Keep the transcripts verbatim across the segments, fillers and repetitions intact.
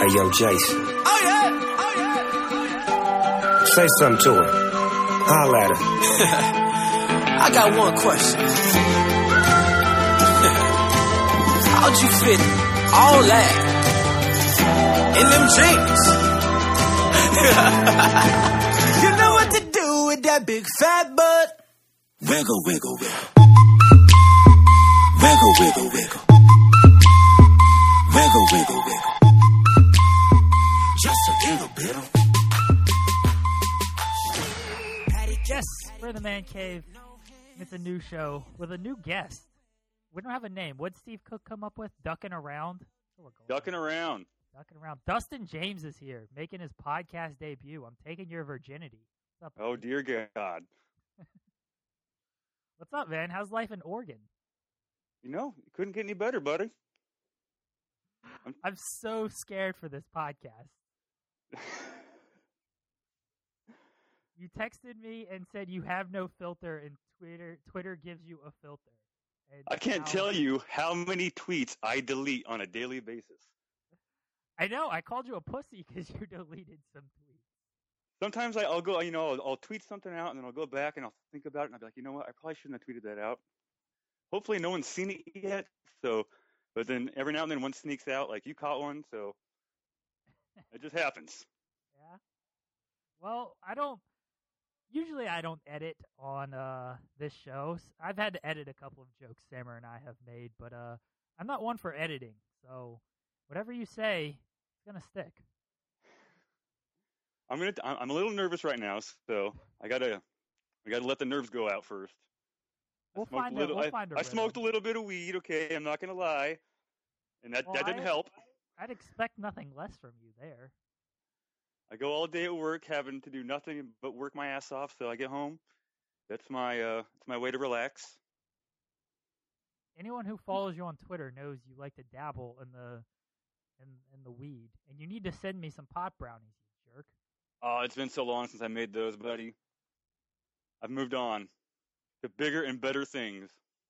Hey, yo, Jason. Oh, yeah. Oh, yeah. Oh, yeah. Say something to her. Holla at her. I got one question. How'd you fit all that in them jeans? You know what to do with that big fat butt. Wiggle, wiggle, wiggle. Wiggle, wiggle, wiggle. Wiggle, wiggle, wiggle. Just a little bit of. Yes, we're in the Man Cave. It's a new show with a new guest. We don't have a name. What'd Steve Cook come up with? Ducking around? Ducking around. Ducking around. Dustin James is here, making his podcast debut. I'm taking your virginity. What's up? Oh, dear God. What's up, man? How's life in Oregon? You know, it couldn't get any better, buddy. I'm, I'm so scared for this podcast. You texted me and said you have no filter, and Twitter Twitter gives you a filter. And I can't now, tell you how many tweets I delete on a daily basis. I know. I called you a pussy because you deleted some tweets. Sometimes I, I'll go, you know, I'll, I'll tweet something out, and then I'll go back and I'll think about it, and I'll be like, you know what? I probably shouldn't have tweeted that out. Hopefully no one's seen it yet. So, but then every now and then one sneaks out, like you caught one, so it just happens. Yeah. Well, I don't. Usually I don't edit on uh, this show. I've had to edit a couple of jokes Sammer and I have made, but uh, I'm not one for editing. So whatever you say, it's gonna stick. I'm gonna. I'm a little nervous right now, so I gotta. I gotta let the nerves go out first. We'll I find a little, a, we'll I, find a I smoked a little bit of weed. Okay, I'm not gonna lie, and that well, that didn't I, help. I'd expect nothing less from you there. I go all day at work, having to do nothing but work my ass off. So I get home. That's my uh, that's my way to relax. Anyone who follows you on Twitter knows you like to dabble in the in in the weed, and you need to send me some pot brownies, you jerk. Oh, it's been so long since I made those, buddy. I've moved on to bigger and better things.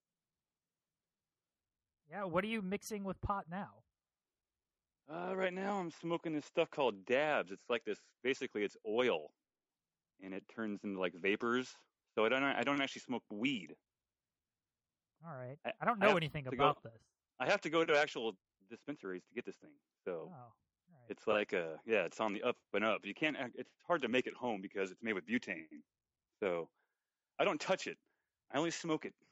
Yeah, what are you mixing with pot now? Uh, right now I'm smoking this stuff called dabs. It's like this. Basically, it's oil, and it turns into like vapors. So I don't. I don't actually smoke weed. All right. I, I don't I know have anything to about go, this. I have to go to actual dispensaries to get this thing. So Oh, all right. it's like a yeah. It's on the up and up. You can't. It's hard to make it home because it's made with butane. So I don't touch it. I only smoke it.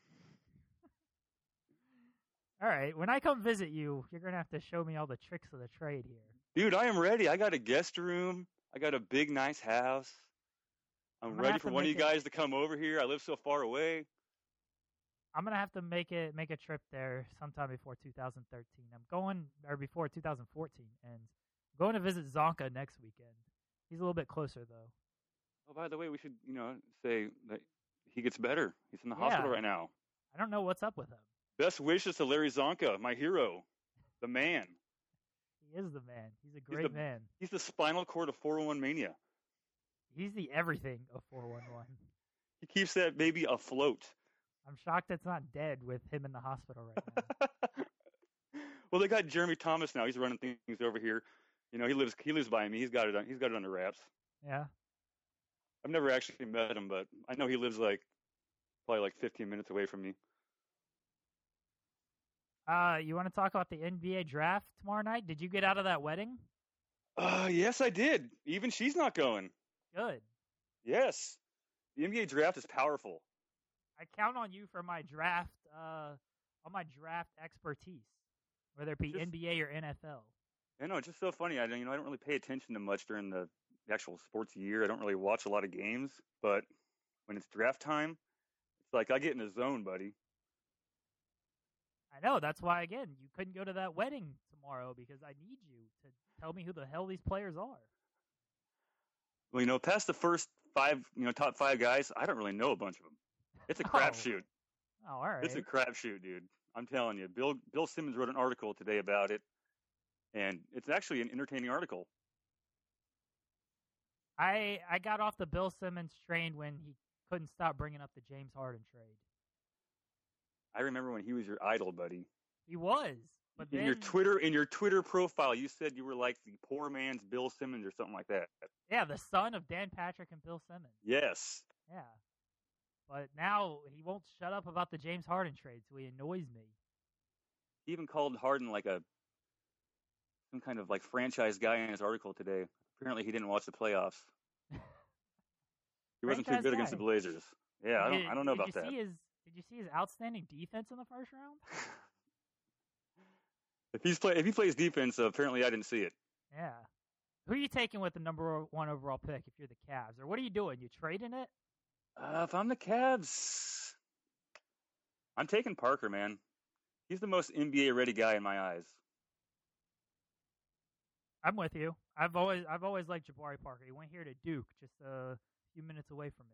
All right. When I come visit you, you're going to have to show me all the tricks of the trade here. Dude, I am ready. I got a guest room. I got a big, nice house. I'm, I'm ready have for to one of you make it- guys to come over here. I live so far away. I'm going to have to make it make a trip there sometime before two thousand thirteen. I'm going or before two thousand fourteen and I'm going to visit Zonka next weekend. He's a little bit closer though. Oh, by the way, we should, you know, say that he gets better. He's in the Yeah. hospital right now. I don't know what's up with him. Best wishes to Larry Zonka, my hero, the man. He is the man. He's a He's great the- man. He's the spinal cord of four oh one mania. He's the everything of four one one. He keeps that baby afloat. I'm shocked it's not dead with him in the hospital right now. Well, they got Jeremy Thomas now. He's running things over here. You know, he lives he lives by me. He's got it. He's got it under wraps. Yeah. I've never actually met him, but I know he lives like probably like fifteen minutes away from me. Uh, you want to talk about the N B A draft tomorrow night? Did you get out of that wedding? Uh, yes, I did. Even she's not going. Good. Yes, the N B A draft is powerful. I count on you for my draft, uh, on my draft expertise, whether it be Just- N B A or N F L. I know it's just so funny. I don't- you know I don't really pay attention to much during the actual sports year. I don't really watch a lot of games, but when it's draft time, it's like I get in a zone, buddy. I know. That's why, again, you couldn't go to that wedding tomorrow because I need you to tell me who the hell these players are. Well, you know, past the first five, you know, top five guys, I don't really know a bunch of them. It's a Oh. crapshoot. Oh, all right. It's a crapshoot, dude. I'm telling you. Bill Bill Simmons wrote an article today about it, and it's actually an entertaining article. I I got off the Bill Simmons train when he couldn't stop bringing up the James Harden trade. I remember when he was your idol, buddy. He was. But in then, your Twitter in your Twitter profile, you said you were like the poor man's Bill Simmons or something like that. yeah, the son of Dan Patrick and Bill Simmons. Yes. Yeah. But now he won't shut up about the James Harden trade, so he annoys me. He even called Harden like a some kind of like franchise guy in his article today. Apparently, he didn't watch the playoffs. He wasn't too Franchise good guy. against the Blazers. Yeah, I Did don't you- I don't know did about you that. See his, did you see his outstanding defense in the first round? If he's play if he plays defense, uh, apparently I didn't see it. Yeah. Who are you taking with the number one overall pick if you're the Cavs? Or what are you doing? You trading it? Uh, if I'm the Cavs, I'm taking Parker, man. He's the most N B A ready guy in my eyes. I'm with you. I've always I've always liked Jabari Parker. He went here to Duke, just a few minutes away from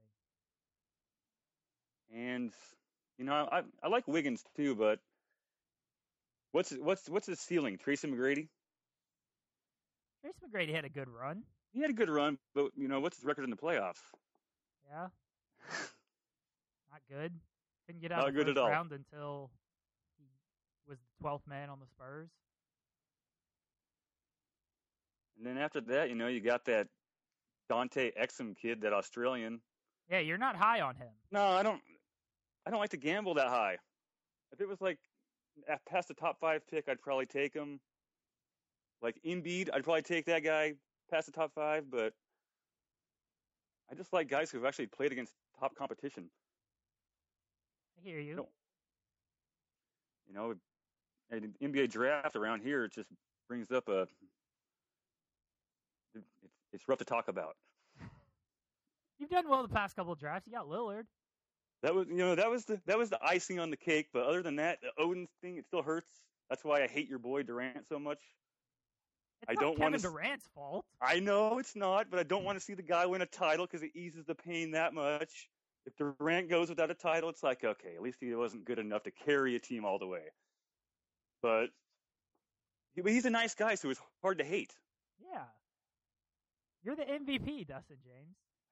me. And you know, I I like Wiggins too, but what's what's what's his ceiling? Tracy McGrady? Tracy McGrady had a good run. He had a good run, but you know, what's his record in the playoffs? Yeah. Not good. Couldn't get out Not of the good first at all. round until he was the twelfth man on the Spurs. And then after that, you know, you got that Dante Exum kid, that Australian. Yeah, you're not high on him. No, I don't. I don't like to gamble that high. If it was like at- past the top five pick, I'd probably take him. Like Embiid, I'd probably take that guy past the top five. But I just like guys who've actually played against top competition. I hear you. No. You know, an N B A draft around here, it just brings up a. It's it's rough to talk about. You've done well the past couple of drafts. You got Lillard. That was, you know, that was the that was the icing on the cake. But other than that, the Odin thing, it still hurts. That's why I hate your boy Durant so much. It's I not don't Kevin wanna s- Durant's fault. I know it's not, but I don't want to see the guy win a title because it eases the pain that much. If Durant goes without a title, it's like, okay, at least he wasn't good enough to carry a team all the way. But, he, but he's a nice guy, so it's hard to hate. Yeah. You're the M V P, Dustin James.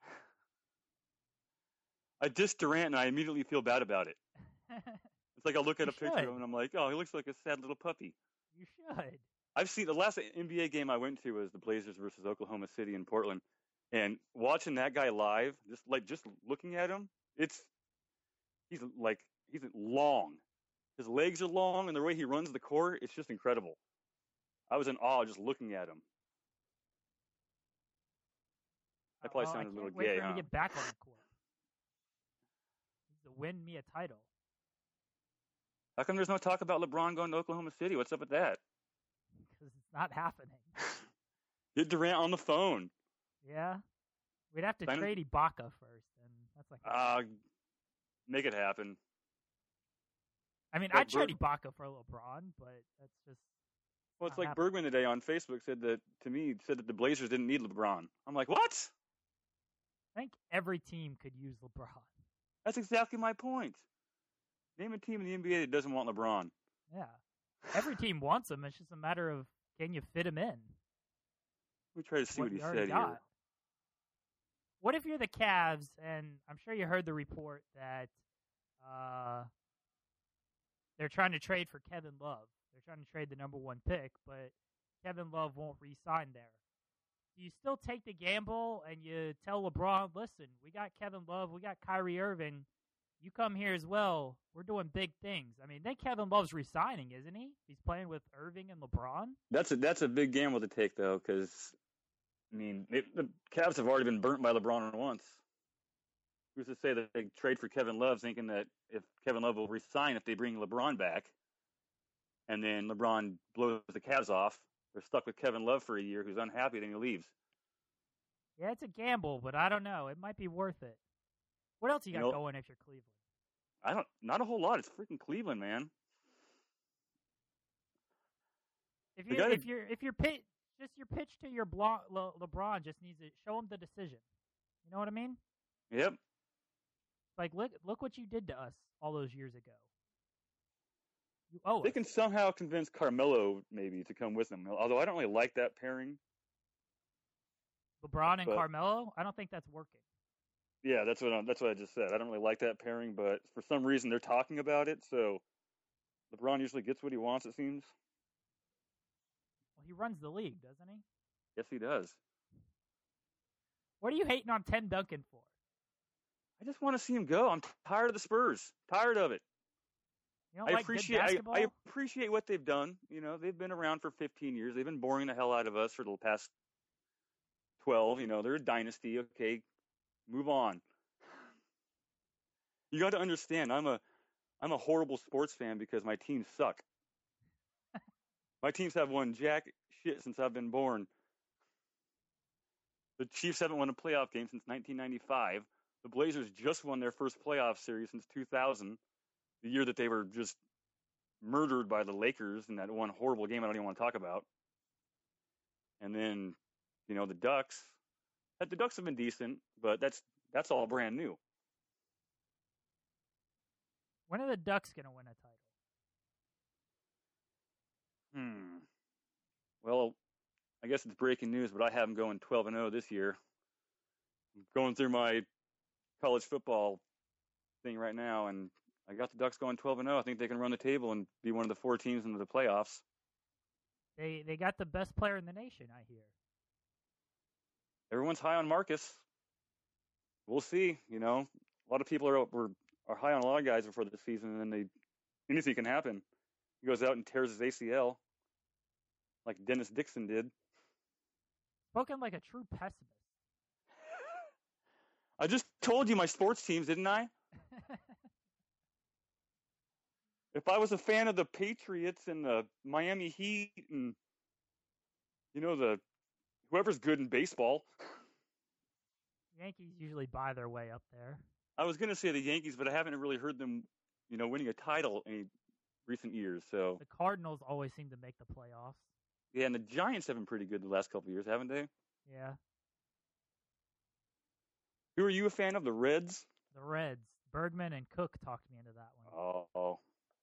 I diss Durant, and I immediately feel bad about it. It's like I look at You a picture should. of him, and I'm like, oh, he looks like a sad little puppy. You should. I've seen the last N B A game I went to was the Blazers versus Oklahoma City in Portland, and watching that guy live, just like just looking at him, it's he's like he's long, his legs are long, and the way he runs the court, it's just incredible. I was in awe just looking at him. That probably Oh, sounded I a little can't wait gay, for him huh? to get back on the court. To win me a title. How come there's no talk about LeBron going to Oklahoma City? What's up with that? Because it's not happening. Get Durant on the phone. Yeah. We'd have to Sign him- trade Ibaka first, and that's like. Uh, make it happen. I mean, like I'd trade Berg- Ibaka for LeBron, but that's just. Well, it's Not like happening. Bergman today on Facebook said that to me said that the Blazers didn't need LeBron. I'm like, what? I think every team could use LeBron. That's exactly my point. Name a team in the N B A that doesn't want LeBron. Yeah. Every team wants him. It's just a matter of can you fit him in? Let me try to see what, you he already said got. here. What if you're the Cavs, and I'm sure you heard the report that uh, they're trying to trade for Kevin Love. They're trying to trade the number one pick, but Kevin Love won't re-sign there. Do you still take the gamble and you tell LeBron, listen, we got Kevin Love, we got Kyrie Irving, you come here as well. We're doing big things. I mean, then Kevin Love's resigning, isn't he? He's playing with Irving and LeBron. That's a that's a big gamble to take though, because I mean it, the Cavs have already been burnt by LeBron once. Who's to say that they trade for Kevin Love, thinking that if Kevin Love will resign if they bring LeBron back, and then LeBron blows the Cavs off, they're stuck with Kevin Love for a year, who's unhappy, then he leaves. Yeah, it's a gamble, but I don't know. It might be worth it. What else you got You know- going if you're Cleveland? I don't, not a whole lot. It's freaking Cleveland, man. If They you gotta- if you're if you're pitch just your pitch to your Bla- Le, LeBron just needs to show him the decision. You know what I mean? Yep. Like look look what you did to us all those years ago. You owe They us. can somehow convince Carmelo maybe to come with them. Although I don't really like that pairing. LeBron and but- Carmelo. I don't think that's working. Yeah, that's what I, that's what I just said. I don't really like that pairing, but for some reason they're talking about it. So LeBron usually gets what he wants, it seems. he runs the league, doesn't he? Yes, he does. What are you hating on Tim Duncan for? I just want to see him go. I'm tired of the Spurs. Tired of it. You don't I like appreciate good I, basketball? I appreciate what they've done. You know, they've been around for fifteen years. They've been boring the hell out of us for the past twelve. You know, they're a dynasty. Okay, move on. You got to understand, I'm a I'm a horrible sports fan because my teams suck. My teams have won jack shit since I've been born. The Chiefs haven't won a playoff game since nineteen ninety-five. The Blazers just won their first playoff series since two thousand, the year that they were just murdered by the Lakers in that one horrible game I don't even want to talk about. And then, you know, the Ducks. The Ducks have been decent, but that's that's all brand new. When are the Ducks going to win a title? Hmm. Well, I guess it's breaking news, but I have them going twelve and oh this year. I'm going through my college football thing right now, and I got the Ducks going twelve and oh. I think they can run the table and be one of the four teams into the playoffs. They they got the best player in the nation, I hear. Everyone's high on Marcus. We'll see. You know, a lot of people are were, are high on a lot of guys before the season, and then they anything can happen. He goes out and tears his A C L, like Dennis Dixon did. Spoken like a true pessimist. I just told you my sports teams, didn't I? If I was a fan of the Patriots and the Miami Heat and, you know, the whoever's good in baseball. Yankees usually buy their way up there. I was going to say the Yankees, but I haven't really heard them, you know, winning a title in recent years. So the Cardinals always seem to make the playoffs. Yeah, and the Giants have been pretty good the last couple of years, haven't they? Yeah. Who are you a fan of? The Reds? The Reds. Bergman and Cook talked me into that one. Oh.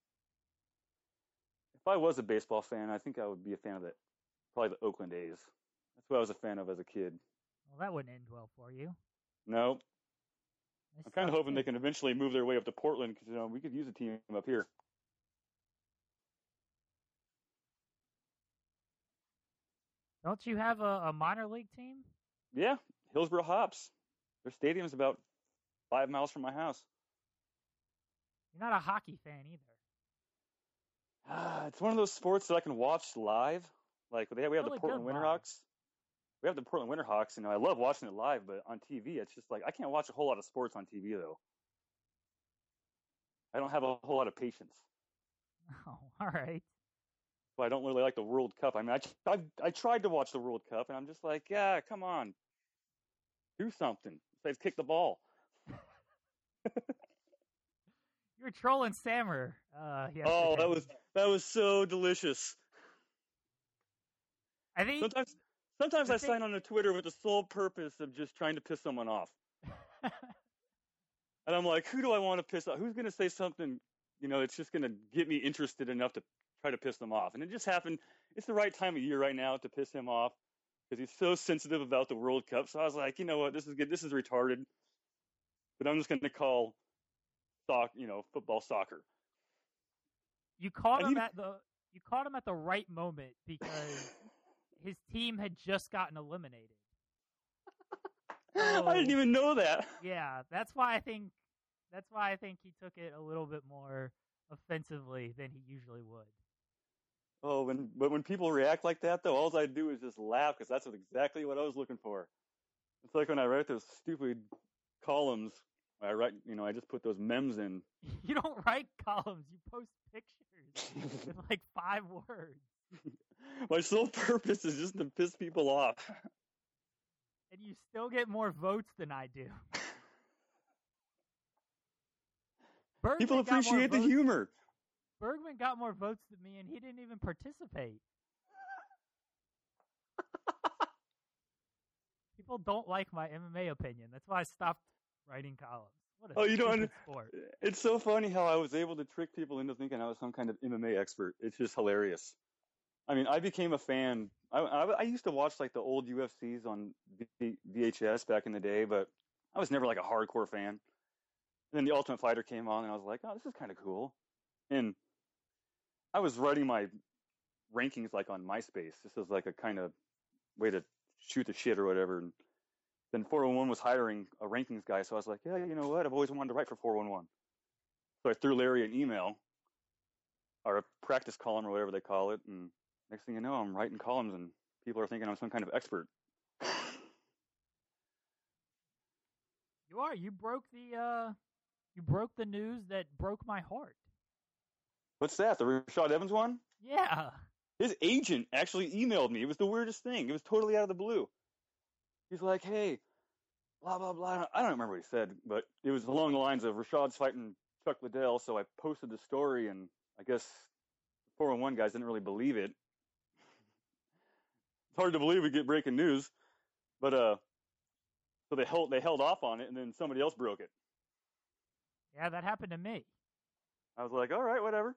If I was a baseball fan, I think I would be a fan of the probably the Oakland A's. That's what I was a fan of as a kid. Well, that wouldn't end well for you. No. They I'm kind of suck, hoping too. they can eventually move their way up to Portland because, you know, we could use a team up here. Don't you have a, a minor league team? Yeah, Hillsborough Hops. Their stadium's about five miles from my house. You're not a hockey fan either. Ah, it's one of those sports that I can watch live. Like we have, we have Really the Portland good live. Winterhawks. We have the Portland Winterhawks. You know, I love watching it live, but on T V, it's just like I can't watch a whole lot of sports on T V though. I don't have a whole lot of patience. Oh, all right. But I don't really like the World Cup. I mean, I, I I tried to watch the World Cup, and I'm just like, yeah, come on, do something. Besides kick the ball. You were trolling Sammer. Uh, yesterday. Oh, that was that was so delicious. I think. Sometimes sometimes the I thing- sign on to Twitter with the sole purpose of just trying to piss someone off. And I'm like, who do I want to piss off? Who's going to say something, you know, it's just going to get me interested enough to try to piss them off? And it just happened. It's the right time of year right now to piss him off because he's so sensitive about the World Cup. So I was like, you know what? This is good. This is retarded. But I'm just going to call soc, you know, football soccer. You caught And him he- at the you caught him at the right moment because his team had just gotten eliminated. I didn't even know that. Yeah, that's why I think that's why I think he took it a little bit more offensively than he usually would. Oh, when but when people react like that, though, all I do is just laugh because that's what, exactly what I was looking for. It's like when I write those stupid columns. I write, you know, I just put those memes in. You don't write columns; you post pictures with like five words, My sole purpose is just to piss people off. and you still get more votes than I do. Bergman People got more appreciate the votes- humor. Bergman got more votes than me, and he didn't even participate. People don't like my M M A opinion. That's why I stopped writing columns. What a Oh, you don't stupid under- sport. It's so funny how I was able to trick people into thinking I was some kind of M M A expert. It's just hilarious. I mean, I became a fan. I, I, I used to watch like the old U F Cs on v, VHS back in the day, but I was never like a hardcore fan. And then the Ultimate Fighter came on, and I was like, oh, this is kind of cool. And I was writing my rankings like on MySpace, just as like a kind of way to shoot the shit or whatever. And then four one one was hiring a rankings guy, so I was like, yeah, you know what? I've always wanted to write for four one one. So I threw Larry an email, or a practice column or whatever they call it, and next thing you know, I'm writing columns and people are thinking I'm some kind of expert. You are. You broke the uh, you broke the news that broke my heart. What's that? The Rashad Evans one? Yeah. His agent actually emailed me. It was the weirdest thing. It was totally out of the blue. He's like, hey, blah, blah, blah. I don't remember what he said, but it was along the lines of Rashad's fighting Chuck Liddell, so I posted the story, and I guess four one one guys didn't really believe it. It's hard to believe we get breaking news, but uh, so they held they held off on it, and then somebody else broke it. Yeah, that happened to me. I was like, all right, whatever.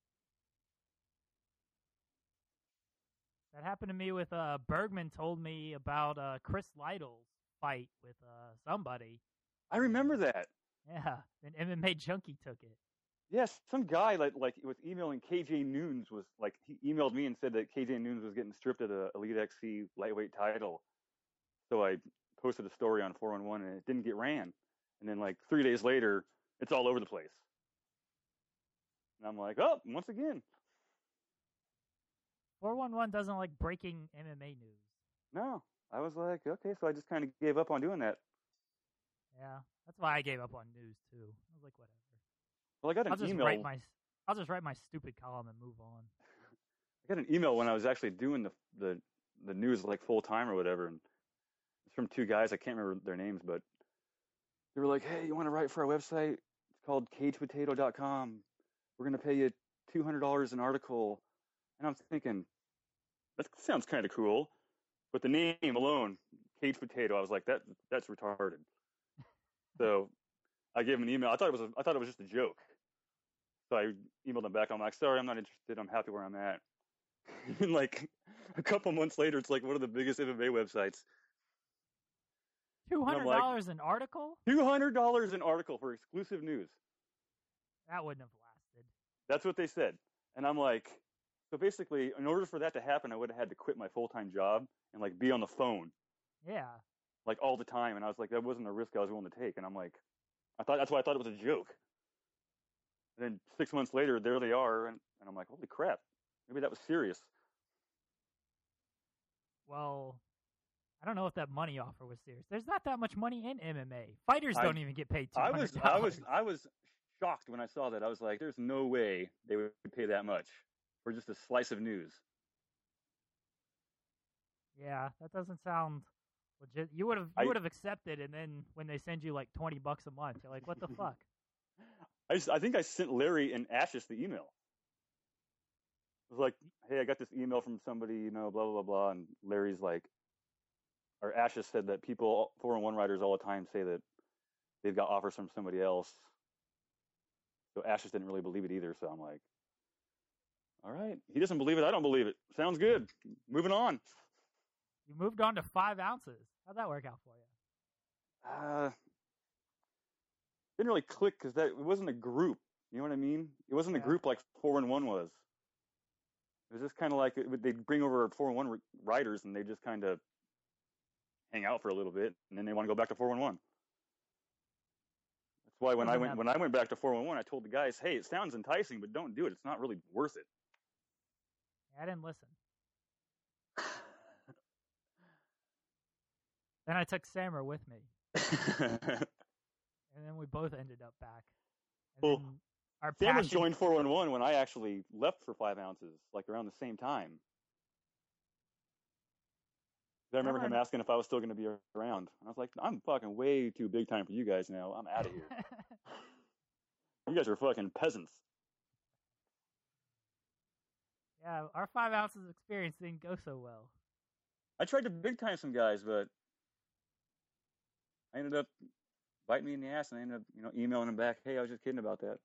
That happened to me with uh, Bergman told me about uh, Chris Lytle's fight with uh, somebody. I remember that. Yeah, and M M A Junkie took it. Yes, some guy like like was emailing K J Noons was like he emailed me and said that K J Noons was getting stripped of the Elite X C lightweight title. So I posted a story on four one one and it didn't get ran. And then like three days later, it's all over the place. And I'm like, oh, once again. four one one doesn't like breaking M M A news. No, I was like, okay, so I just kind of gave up on doing that. Yeah, that's why I gave up on news too. I was like, whatever. Well, I got an I'll just email. write my, I'll just write my stupid column and move on. I got an email when I was actually doing the the, the news like full time or whatever, and it's from two guys. I can't remember their names, but they were like, hey, you want to write for our website? It's called cage potato dot com. We're going to pay you two hundred dollars an article. And I'm thinking, that sounds kind of cool. But the name alone, Cage Potato, I was like, that that's retarded. So I gave him an email. I thought it was a, I thought it was just a joke. So I emailed him back. I'm like, sorry, I'm not interested. I'm happy where I'm at. And like a couple months later, it's like one of the biggest M M A websites. Two hundred dollars like, an article? Two hundred dollars an article for exclusive news. That wouldn't have lasted. That's what they said. And I'm like, so basically, in order for that to happen, I would have had to quit my full-time job and like be on the phone. Yeah. Like all the time. And I was like, that wasn't a risk I was willing to take. And I'm like, I thought that's why I thought it was a joke. And then six months later, there they are. And, and I'm like, holy crap. Maybe that was serious. Well, I don't know if that money offer was serious. There's not that much money in M M A. Fighters don't I, even get paid two hundred dollars. I was, I was, I was shocked when I saw that. I was like, there's no way they would pay that much for just a slice of news. Yeah, that doesn't sound legit. You would have, you would have accepted, and then when they send you like twenty bucks a month, you're like, what the fuck? I just, I think I sent Larry and Ashes the email. It was like, hey, I got this email from somebody, you know, blah, blah, blah, blah. And Larry's like, or Ashes said that people, four one one writers all the time say that they've got offers from somebody else. So Ashes didn't really believe it either. So I'm like, all right. He doesn't believe it. I don't believe it. Sounds good. Moving on. You moved on to five ounces. How'd that work out for you? Uh, didn't really click because that it wasn't a group. You know what I mean? It wasn't yeah. a group like four one one was. It was just kind of like they'd bring over four one one writers and they just kind of hang out for a little bit, and then they want to go back to four one one. That's why when I went when I went back to four one one, I told the guys, "Hey, it sounds enticing, but don't do it. It's not really worth it." I didn't listen. Then I took Sammer with me, and then we both ended up back. And well, then our Sammer passion... joined four one one when I actually left for five ounces, like around the same time. I remember him asking if I was still going to be around. And I was like, I'm fucking way too big time for you guys now. I'm out of here. You guys are fucking peasants. Yeah, our five ounces experience didn't go so well. I tried to big time some guys, but I ended up biting me in the ass, and I ended up, you know, emailing him back, hey, I was just kidding about that.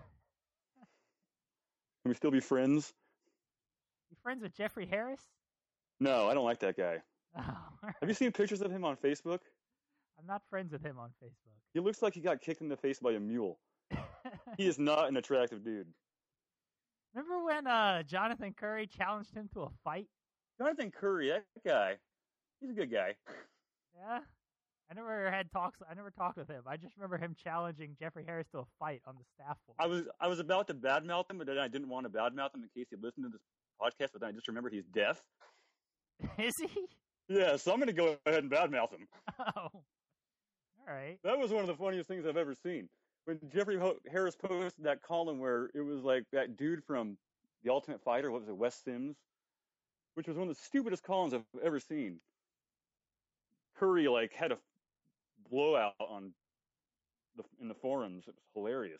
Can we still be friends? You friends with Jeffrey Harris? No, I don't like that guy. Oh, have you seen pictures of him on Facebook? I'm not friends with him on Facebook. He looks like he got kicked in the face by a mule. He is not an attractive dude. Remember when uh, Jonathan Curry challenged him to a fight? Jonathan Curry, that guy, he's a good guy. Yeah, I never had talks. I never talked with him. I just remember him challenging Jeffrey Harris to a fight on the staff floor. I was I was about to badmouth him, but then I didn't want to badmouth him in case he listened to this podcast. But then I just remember he's deaf. Is he? Yeah, so I'm going to go ahead and badmouth him. Oh, all right. That was one of the funniest things I've ever seen. When Jeffrey Ho- Harris posted that column where it was like that dude from The Ultimate Fighter, what was it, Wes Sims, which was one of the stupidest columns I've ever seen. Curry like had a blowout on the in the forums. It was hilarious.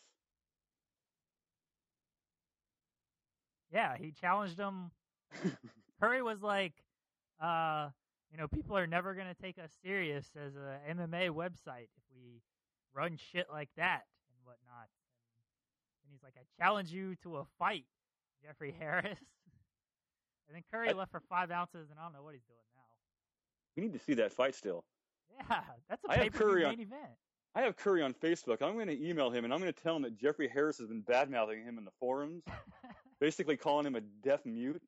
Yeah, he challenged him. Curry was like, uh, you know, people are never going to take us serious as a M M A website if we run shit like that and whatnot. And he's like, I challenge you to a fight, Jeffrey Harris. And then Curry I, left for five ounces, and I don't know what he's doing now. We need to see that fight still. Yeah, that's a I have pay-per-view Curry main on, event. I have Curry on Facebook. I'm going to email him, and I'm going to tell him that Jeffrey Harris has been bad-mouthing him in the forums, basically calling him a deaf mute.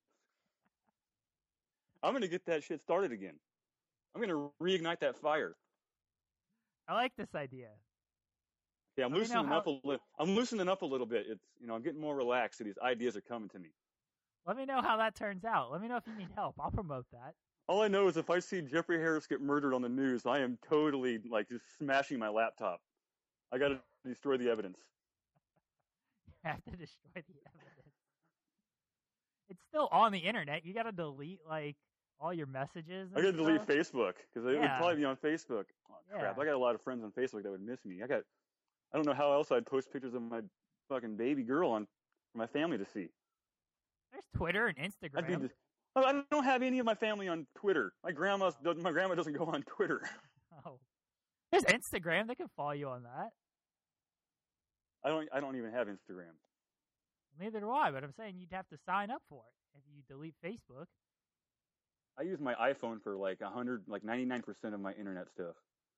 I'm going to get that shit started again. I'm going to reignite that fire. I like this idea. Yeah, I'm Let me loosening know up a little. I'm loosening up a little bit. It's you know I'm getting more relaxed, so these ideas are coming to me. Let me know how that turns out. Let me know if you need help. I'll promote that. All I know is if I see Jeffrey Harris get murdered on the news, I am totally like just smashing my laptop. I got to destroy the evidence. You have to destroy the evidence. It's still on the internet. You got to delete like all your messages. And I got to delete stuff. Facebook because it Yeah. would probably be on Facebook. Oh, crap! Yeah. I got a lot of friends on Facebook that would miss me. I got. I don't know how else I'd post pictures of my fucking baby girl on for my family to see. There's Twitter and I'd be Instagram. just, I don't have any of my family on Twitter. My grandma, my grandma doesn't go on Twitter. Oh, there's Instagram. They can follow you on that. I don't. I don't even have Instagram. Neither do I. But I'm saying you'd have to sign up for it if you delete Facebook. I use my iPhone for like a hundred, like ninety-nine percent of my internet stuff.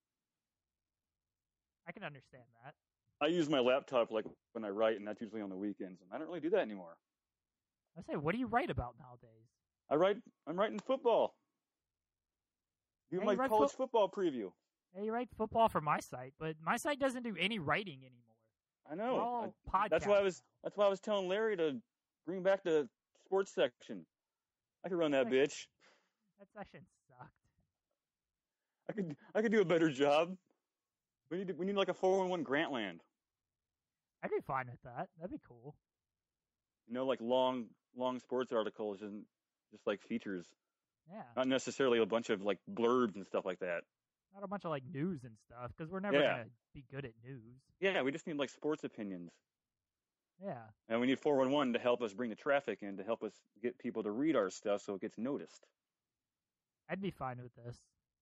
I can understand that. I use my laptop like when I write, and that's usually on the weekends. And I don't really do that anymore. I say, what do you write about nowadays? I write. I'm writing football. Do Yeah, my you write college fo- football preview. Yeah, you write football for my site, but my site doesn't do any writing anymore. I know. We're all I, that's why I was. podcasts now. That's why I was telling Larry to bring back the sports section. I could run that Section- bitch. That section sucked. I could. I could do a better job. We need. We need like a four one one Grantland. I'd be fine with that. That'd be cool. You know, like long, long sports articles and just like features, Yeah. not necessarily a bunch of like blurbs and stuff like that. Not a bunch of like news and stuff, because we're never Yeah. gonna be good at news. Yeah, we just need like sports opinions, Yeah. and we need four one one to help us bring the traffic in to help us get people to read our stuff so it gets noticed. I'd be fine with this.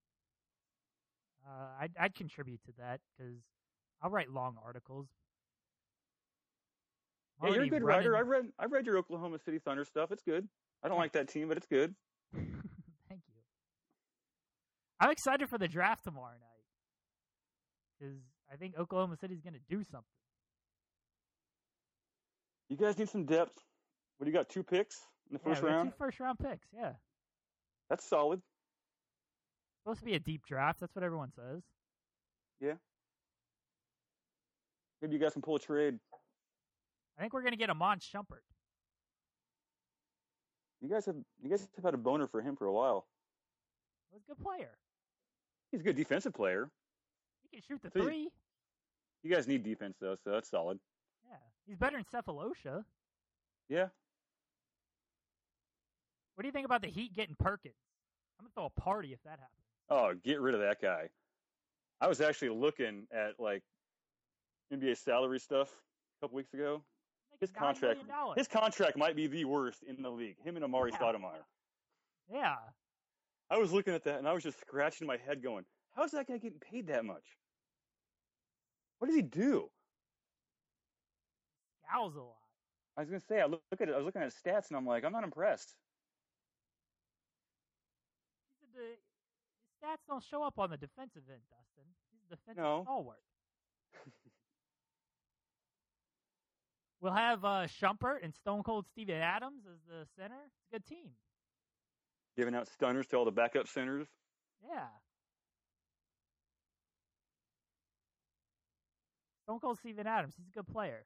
Uh, I'd, I'd contribute to that because I'll write long articles. I'm Yeah, you're a already good running- writer. I've read. I've read your Oklahoma City Thunder stuff. It's good. I don't like that team, but it's good. Thank you. I'm excited for the draft tomorrow night because I think Oklahoma City's going to do something. You guys need some depth. What do you got? Two picks in the Yeah, first we got round. two first round picks. Yeah, That's solid. supposed to be a deep draft. That's what everyone says. Yeah. Maybe you guys can pull a trade. I think we're going to get Amon Shumpert. You guys have. You guys have had a boner for him for a while. He's a good player. He's a good defensive player. He can shoot the So you- three. You guys need defense though, so that's solid. Yeah, he's better than Cephalosha. Yeah. What do you think about the Heat getting Perkins? I'm gonna throw a party if that happens. Oh, get rid of that guy. I was actually looking at like N B A salary stuff a couple weeks ago. Make His nine contract, million dollars. his contract might be the worst in the league. Him and Amari Yeah. Stoudemire. Yeah, I was looking at that and I was just scratching my head, going, "How's that guy getting paid that much? What does he do?" scowls a lot. I was gonna say, I look, look at it. I was looking at his stats and I'm like, I'm not impressed. He's a, de- his stats don't show up on the defensive end, Dustin. He's a defensive No. stalwart. We'll have uh, Shumpert and Stone Cold Steven Adams as the center. It's a good team. Giving out stunners to all the backup centers. Yeah. Stone Cold Steven Adams. He's a good player.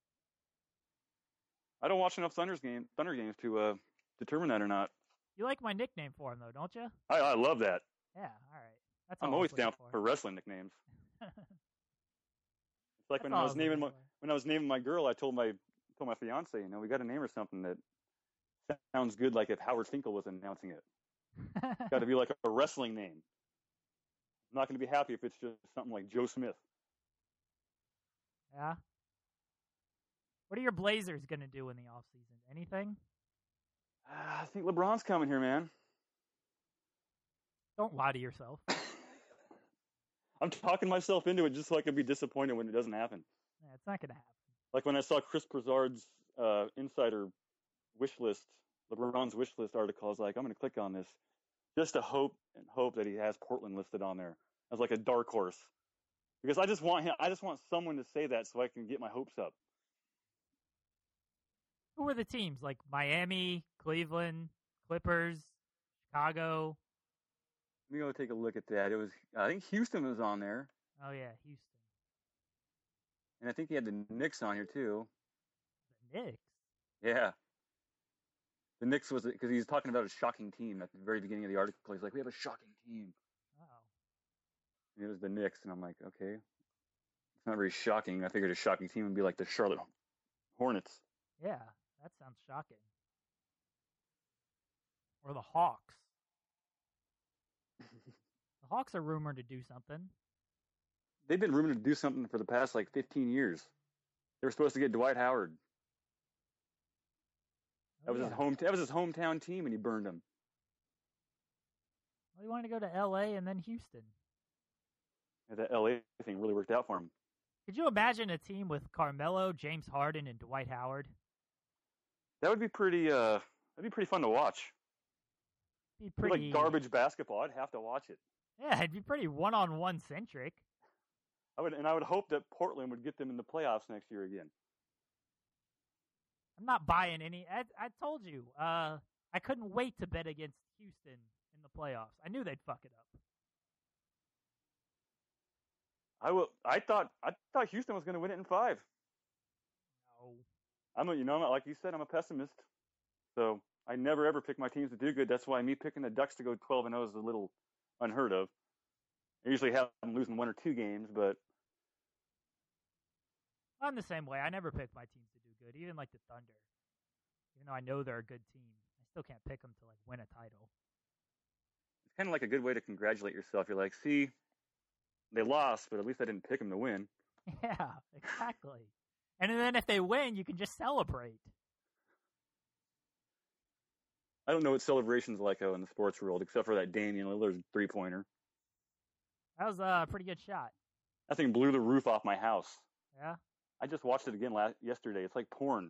I don't watch enough Thunder's game, Thunder games to uh, determine that or not. You like my nickname for him, though, don't you? I, I love that. Yeah, all right. That's all I'm I always was looking down for. for wrestling nicknames. It's like That's when all I I was was naming looking my, for. when I was naming my girl, I told my told my fiance, you know, we got to name her something that sounds good, like if Howard Finkel was announcing it. It's got to be like a wrestling name. I'm not going to be happy if it's just something like Joe Smith. Yeah. What are your Blazers going to do in the offseason? Anything? Uh, I think LeBron's coming here, man. Don't lie to yourself. I'm talking myself into it just so I can be disappointed when it doesn't happen. Yeah, it's not going to happen. Like when I saw Chris Broussard's uh, insider wish list, LeBron's wish list article, I was like, I'm going to click on this just to hope and hope that he has Portland listed on there as like a dark horse. Because I just want him, I just want someone to say that so I can get my hopes up. Who were the teams? Like Miami, Cleveland, Clippers, Chicago? Let me go take a look at that. It was, I think Houston was on there. Oh, yeah, Houston. And I think he had the Knicks on here too. The Knicks? Yeah. The Knicks was, because he's talking about a shocking team at the very beginning of the article. He's like, we have a shocking team. Oh. And it was the Knicks. And I'm like, okay. It's not very shocking. I figured a shocking team would be like the Charlotte Hornets. Yeah, that sounds shocking. Or the Hawks. The Hawks are rumored to do something. They've been rumored to do something for the past like fifteen years. They were supposed to get Dwight Howard. That Oh, was yeah. his home. That was his hometown team, and he burned them. Well, he wanted to go to L A and then Houston. And that L A thing really worked out for him. Could you imagine a team with Carmelo, James Harden, and Dwight Howard? That would be pretty. Uh, that'd be pretty fun to watch. Be It'd be pretty like garbage basketball. I'd have to watch it. Yeah, it'd be pretty one-on-one centric. I would, and I would hope that Portland would get them in the playoffs next year again. I'm not buying any. I, I told you, uh, I couldn't wait to bet against Houston in the playoffs. I knew they'd fuck it up. I will. I thought. I thought Houston was going to win it in five. No. I'm a, you know, like you said, I'm a pessimist. So I never ever pick my teams to do good. That's why me picking the Ducks to go twelve and oh is a little unheard of. I usually have them losing one or two games, but I'm the same way. I never pick my teams to do good, even like the Thunder. Even though I know they're a good team, I still can't pick them to like win a title. it's kind of like a good way to congratulate yourself. You're like, see, they lost, but at least I didn't pick them to win. Yeah, exactly. And then if they win, you can just celebrate. I don't know what celebrations like out in the sports world, except for that Damian Lillard three-pointer. That was a pretty good shot. That thing blew the roof off my house. Yeah. I just watched it again last yesterday. It's like porn.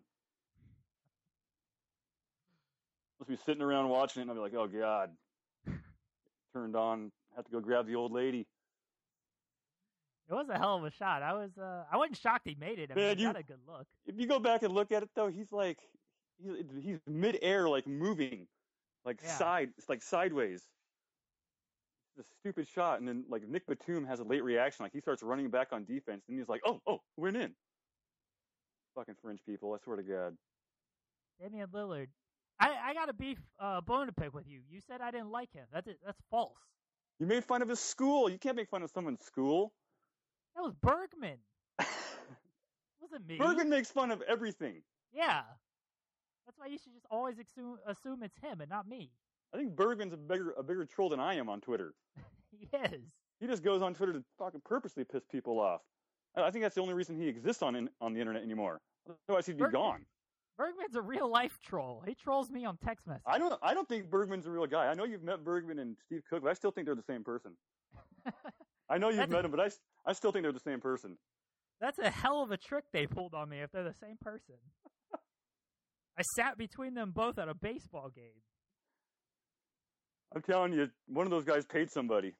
Must be sitting around watching it, and I'll be like, "Oh God!" Turned on. Have to go grab the old lady. It was a hell of a shot. I was, uh, I wasn't shocked he made it. I mean, Man, he you- got a good look. If you go back and look at it, though, he's like, he's, he's mid-air, like moving, like Yeah. side, it's like sideways. It's a stupid shot, and then like Nick Batum has a late reaction, like he starts running back on defense, and he's like, "Oh, oh, went in." Fucking French people, I swear to God. Damian Lillard. I, I got a beef uh, bone to pick with you. You said I didn't like him. That's it. That's false. You made fun of his school. You can't make fun of someone's school. That was Bergman. It wasn't me. Bergen makes fun of everything. Yeah. That's why you should just always assume, assume it's him and not me. I think Bergman's a bigger a bigger troll than I am on Twitter. He is. He just goes on Twitter to fucking purposely piss people off. I I think that's the only reason he exists on in, on the internet anymore. Otherwise, he'd be Bergman- gone. Bergman's a real life troll. He trolls me on text message. I don't. I don't think Bergman's a real guy. I know you've met Bergman and Steve Cook, but I still think they're the same person. I know you've That's- met him, but I, s- I still think they're the same person. That's a hell of a trick they pulled on me if they're the same person. I sat between them both at a baseball game. I'm telling you, one of those guys paid somebody.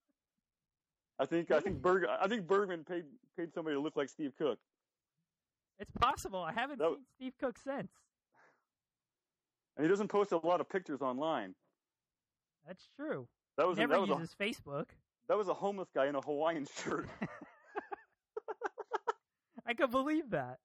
I think. I think Berg. I think Bergman paid paid somebody to look like Steve Cook. It's possible. I haven't That- seen Steve Cook since. And he doesn't post a lot of pictures online. That's true. That was he a, never that was uses a, Facebook. that was a homeless guy in a Hawaiian shirt. I could believe that.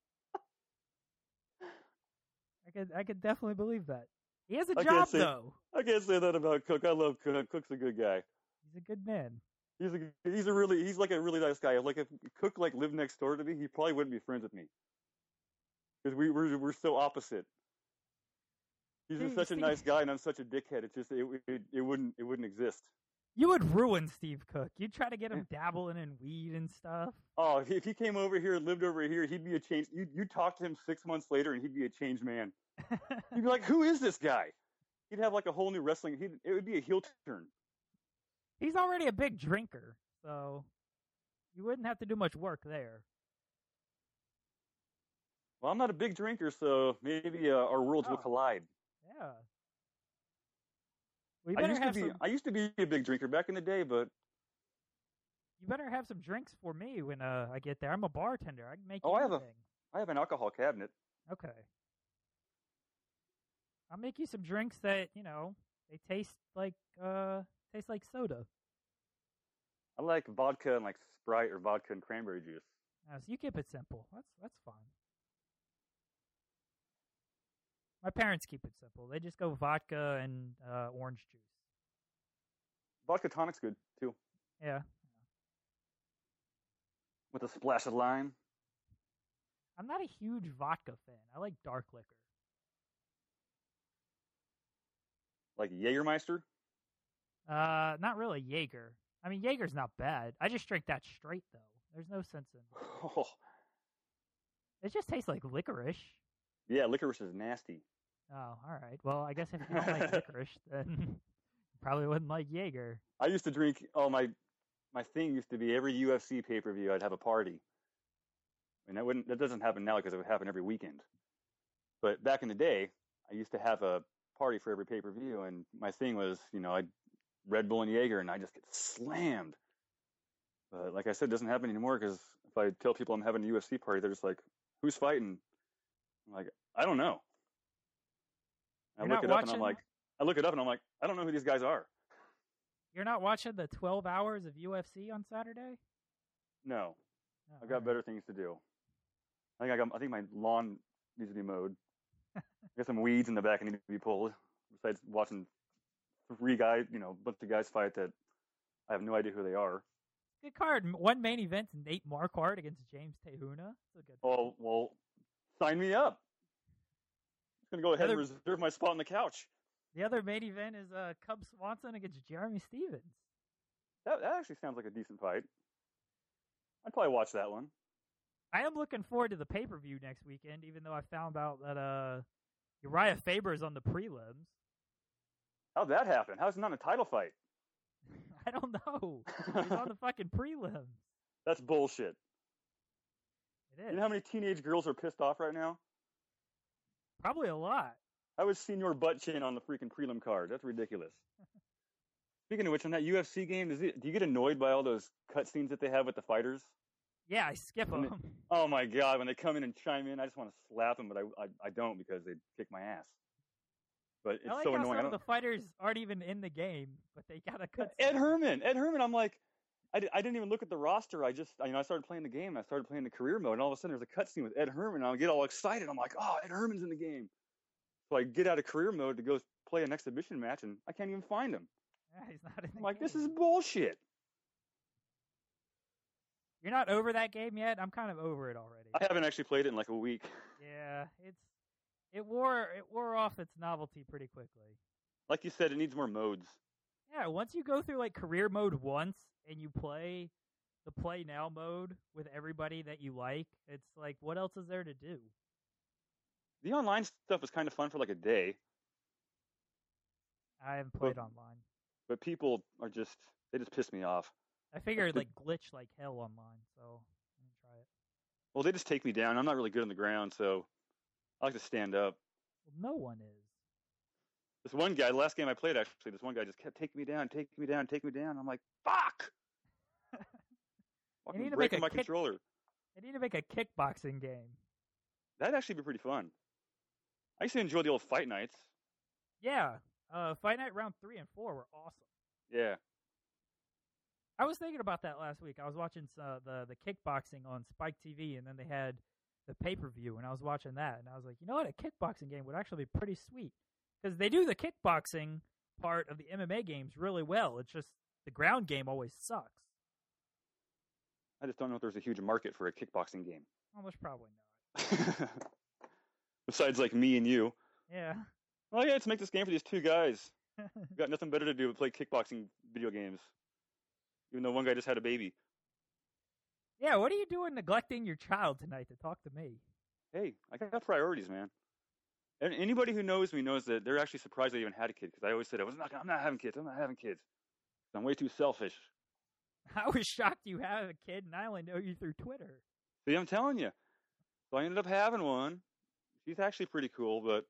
I could I could definitely believe that. He has a I job can't say- though. I can't say that about Cook. I love Cook. Cook's a good guy. He's a good man. He's a he's a really he's like a really nice guy. Like if Cook like lived next door to me, he probably wouldn't be friends with me because we we're we're so opposite. He's just See- such a see- nice guy, and I'm such a dickhead. It's just it, it it wouldn't it wouldn't exist. You would ruin Steve Cook. You'd try to get him dabbling in weed and stuff. Oh, if he, if he came over here and lived over here, he'd be a change. You you talk to him six months later, and he'd be a changed man. You'd be like, who is this guy? He'd have like a whole new wrestling. He'd, it would be a heel turn. He's already a big drinker, so you wouldn't have to do much work there. Well, I'm not a big drinker, so maybe uh, our worlds will Oh. collide. Yeah. Well, you I better used to have be some. I used to be a big drinker back in the day, but You better have some drinks for me when uh, I get there. I'm a bartender. I can make Oh, you I have a- anything. I have an alcohol cabinet. Okay. I'll make you some drinks that you know they taste like uh taste like soda. I like vodka and like Sprite or vodka and cranberry juice. Uh, so you keep it simple. That's that's fine. My parents keep it simple. They just go vodka and uh, orange juice. Vodka tonic's good too, Yeah. with a splash of lime. I'm not a huge vodka fan. I like dark liquor. Like Jägermeister. Uh, not really Jaeger. I mean, Jaeger's not bad. I just drink that straight though. There's no sense in. Oh, It just tastes like licorice. yeah, licorice is nasty. Oh, all right. Well, I guess if you don't like licorice, then you probably wouldn't like Jaeger. I used to drink. Oh my, my thing used to be every U F C pay per view. I'd have a party, and that wouldn't. That doesn't happen now because it would happen every weekend. But back in the day, I used to have a party for every pay per view, and my thing was, you know, I'd Red Bull and Jaeger, and I just get slammed. But like I said, it doesn't happen anymore because if I tell people I'm having a U F C party, they're just like, "Who's fighting?" I'm like, "I don't know." I You're look not it up and I'm watching- like, I look it up and I'm like, I don't know who these guys are. You're not watching the twelve hours of U F C on Saturday? No, Oh, I've got alright. better things to do. I think I got. I think my lawn needs to be mowed. I got some weeds in the back that need to be pulled. Besides watching three guys, you know, a bunch of guys fight that I have no idea who they are. Good card. M- One main event, Nate Marquardt against James Tehuna. That's a good. Oh well, sign me up. I'm gonna go ahead and Another- reserve my spot on the couch. The other main event is uh, Cub Swanson against Jeremy Stevens. That, that actually sounds like a decent fight. I'd probably watch that one. I am looking forward to the pay per view next weekend, even though I found out that uh, Uriah Faber's on the prelims. How'd that happen? How's it not a title fight? I don't know. He's on the fucking prelims. That's bullshit. It is. You know how many teenage girls are pissed off right now? Probably a lot. I was Senior Butt Chin on the freaking prelim card. That's ridiculous. Speaking of which, on that U F C game, does it, do you get annoyed by all those cutscenes that they have with the fighters? Yeah, I skip And them. Oh my god, when they come in and chime in, I just want to slap them, but I I, I don't because they kick my ass. But it's I like so how annoying. I some of don't- the fighters aren't even in the game, but they got a cut. Ed Herman, Ed Herman. I'm like, I, di- I didn't even look at the roster. I just, you know, I started playing the game. And I started playing the career mode, and all of a sudden there's a cutscene with Ed Herman, and I get all excited. I'm like, oh, Ed Herman's in the game. So I get out of career mode to go play an exhibition match, and I can't even find him. Yeah, he's not in the I'm like, this game. is bullshit. You're not over that game yet? I'm kind of over it already. I haven't actually played it in like a week. Yeah, it's it wore it wore off its novelty pretty quickly. Like you said, it needs more modes. Yeah, once you go through like career mode once and you play the play now mode with everybody that you like, it's like what else is there to do? The online stuff was kind of fun for like a day, I haven't played Well- online. but people are just, they just piss me off. I figured the- like glitch like hell online, so I'm gonna try it. Well, they just take me down. I'm not really good on the ground, so I like to stand up. Well, no one is. This one guy, the last game I played, actually, this one guy just kept taking me down, taking me down, taking me down. I'm like, fuck! You Fucking need to make breaking a my kick- controller. They need to make a kickboxing game. That'd actually be pretty fun. I used to enjoy the old fight nights. Yeah, uh, Fight Night round three and four were awesome. Yeah. I was thinking about that last week. I was watching uh, the the kickboxing on Spike T V, and then they had the pay per view, and I was watching that, and I was like, you know what, a kickboxing game would actually be pretty sweet because they do the kickboxing part of the M M A games really well. It's just the ground game always sucks. I just don't know if there's a huge market for a kickboxing game. Well, there's probably not. Besides, like, me and you. Yeah. Oh, yeah, let's make this game for these two guys. We've got nothing better to do but play kickboxing video games. Even though one guy just had a baby. Yeah, what are you doing neglecting your child tonight to talk to me? Hey, I got priorities, man. And anybody who knows me knows that they're actually surprised I even had a kid because I always said I was not. I'm not having kids. I'm not having kids. I'm way too selfish. I was shocked you have a kid, and I only know you through Twitter. See, I'm telling you. So I ended up having one. She's actually pretty cool, but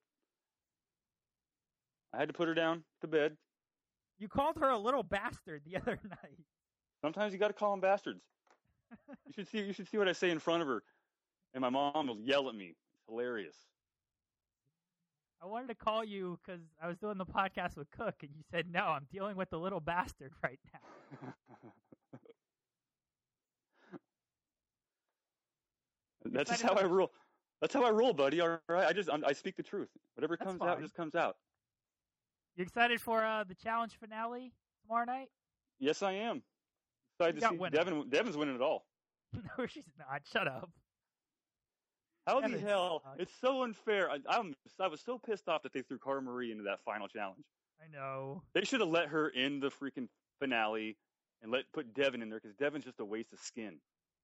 I had to put her down to bed. You called her a little bastard the other night. Sometimes you got to call them bastards. You should see. You should see what I say in front of her, and my mom will yell at me. It's hilarious. I wanted to call you because I was doing the podcast with Cook, and you said, no, I'm dealing with the little bastard right now. That's just how I roll. That's how I roll, buddy. All right, I just I speak the truth. Whatever That's comes fine. out just comes out. You excited for uh, the challenge finale tomorrow night? Yes, I am. Excited You to got see winner. Devin. Devin's winning it all. No, she's not. Shut up. How the Devin hell? sucks. It's so unfair. I, I'm I was so pissed off that they threw Cara Marie into that final challenge. I know. They should have let her in the freaking finale and let put Devin in there because Devin's just a waste of skin.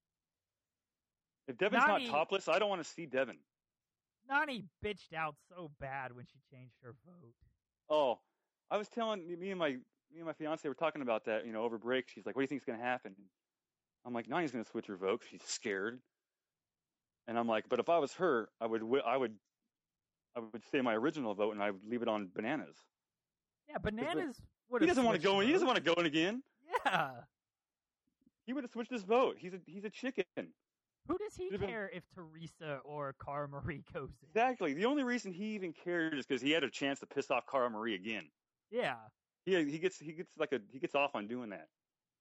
If Devin's Nani- not topless, I don't want to see Devin. Nani bitched out so bad when she changed her vote. Oh, I was telling me and my me and my fiance were talking about that, you know, over break. She's like, "What do you think is going to happen?" I'm like, "Nani's going to switch her vote. She's scared." And I'm like, "But if I was her, I would I would I would say my original vote and I would leave it on Bananas." Yeah, Bananas would He have doesn't want to switched go in. He votes. doesn't want to go in again. Yeah. He would have switched his vote. He's a he's a chicken. Who does he Should've been- care if Teresa or Cara Marie goes in? Exactly. The only reason he even cared is because he had a chance to piss off Cara Marie again. Yeah. He he gets he gets like a he gets off on doing that.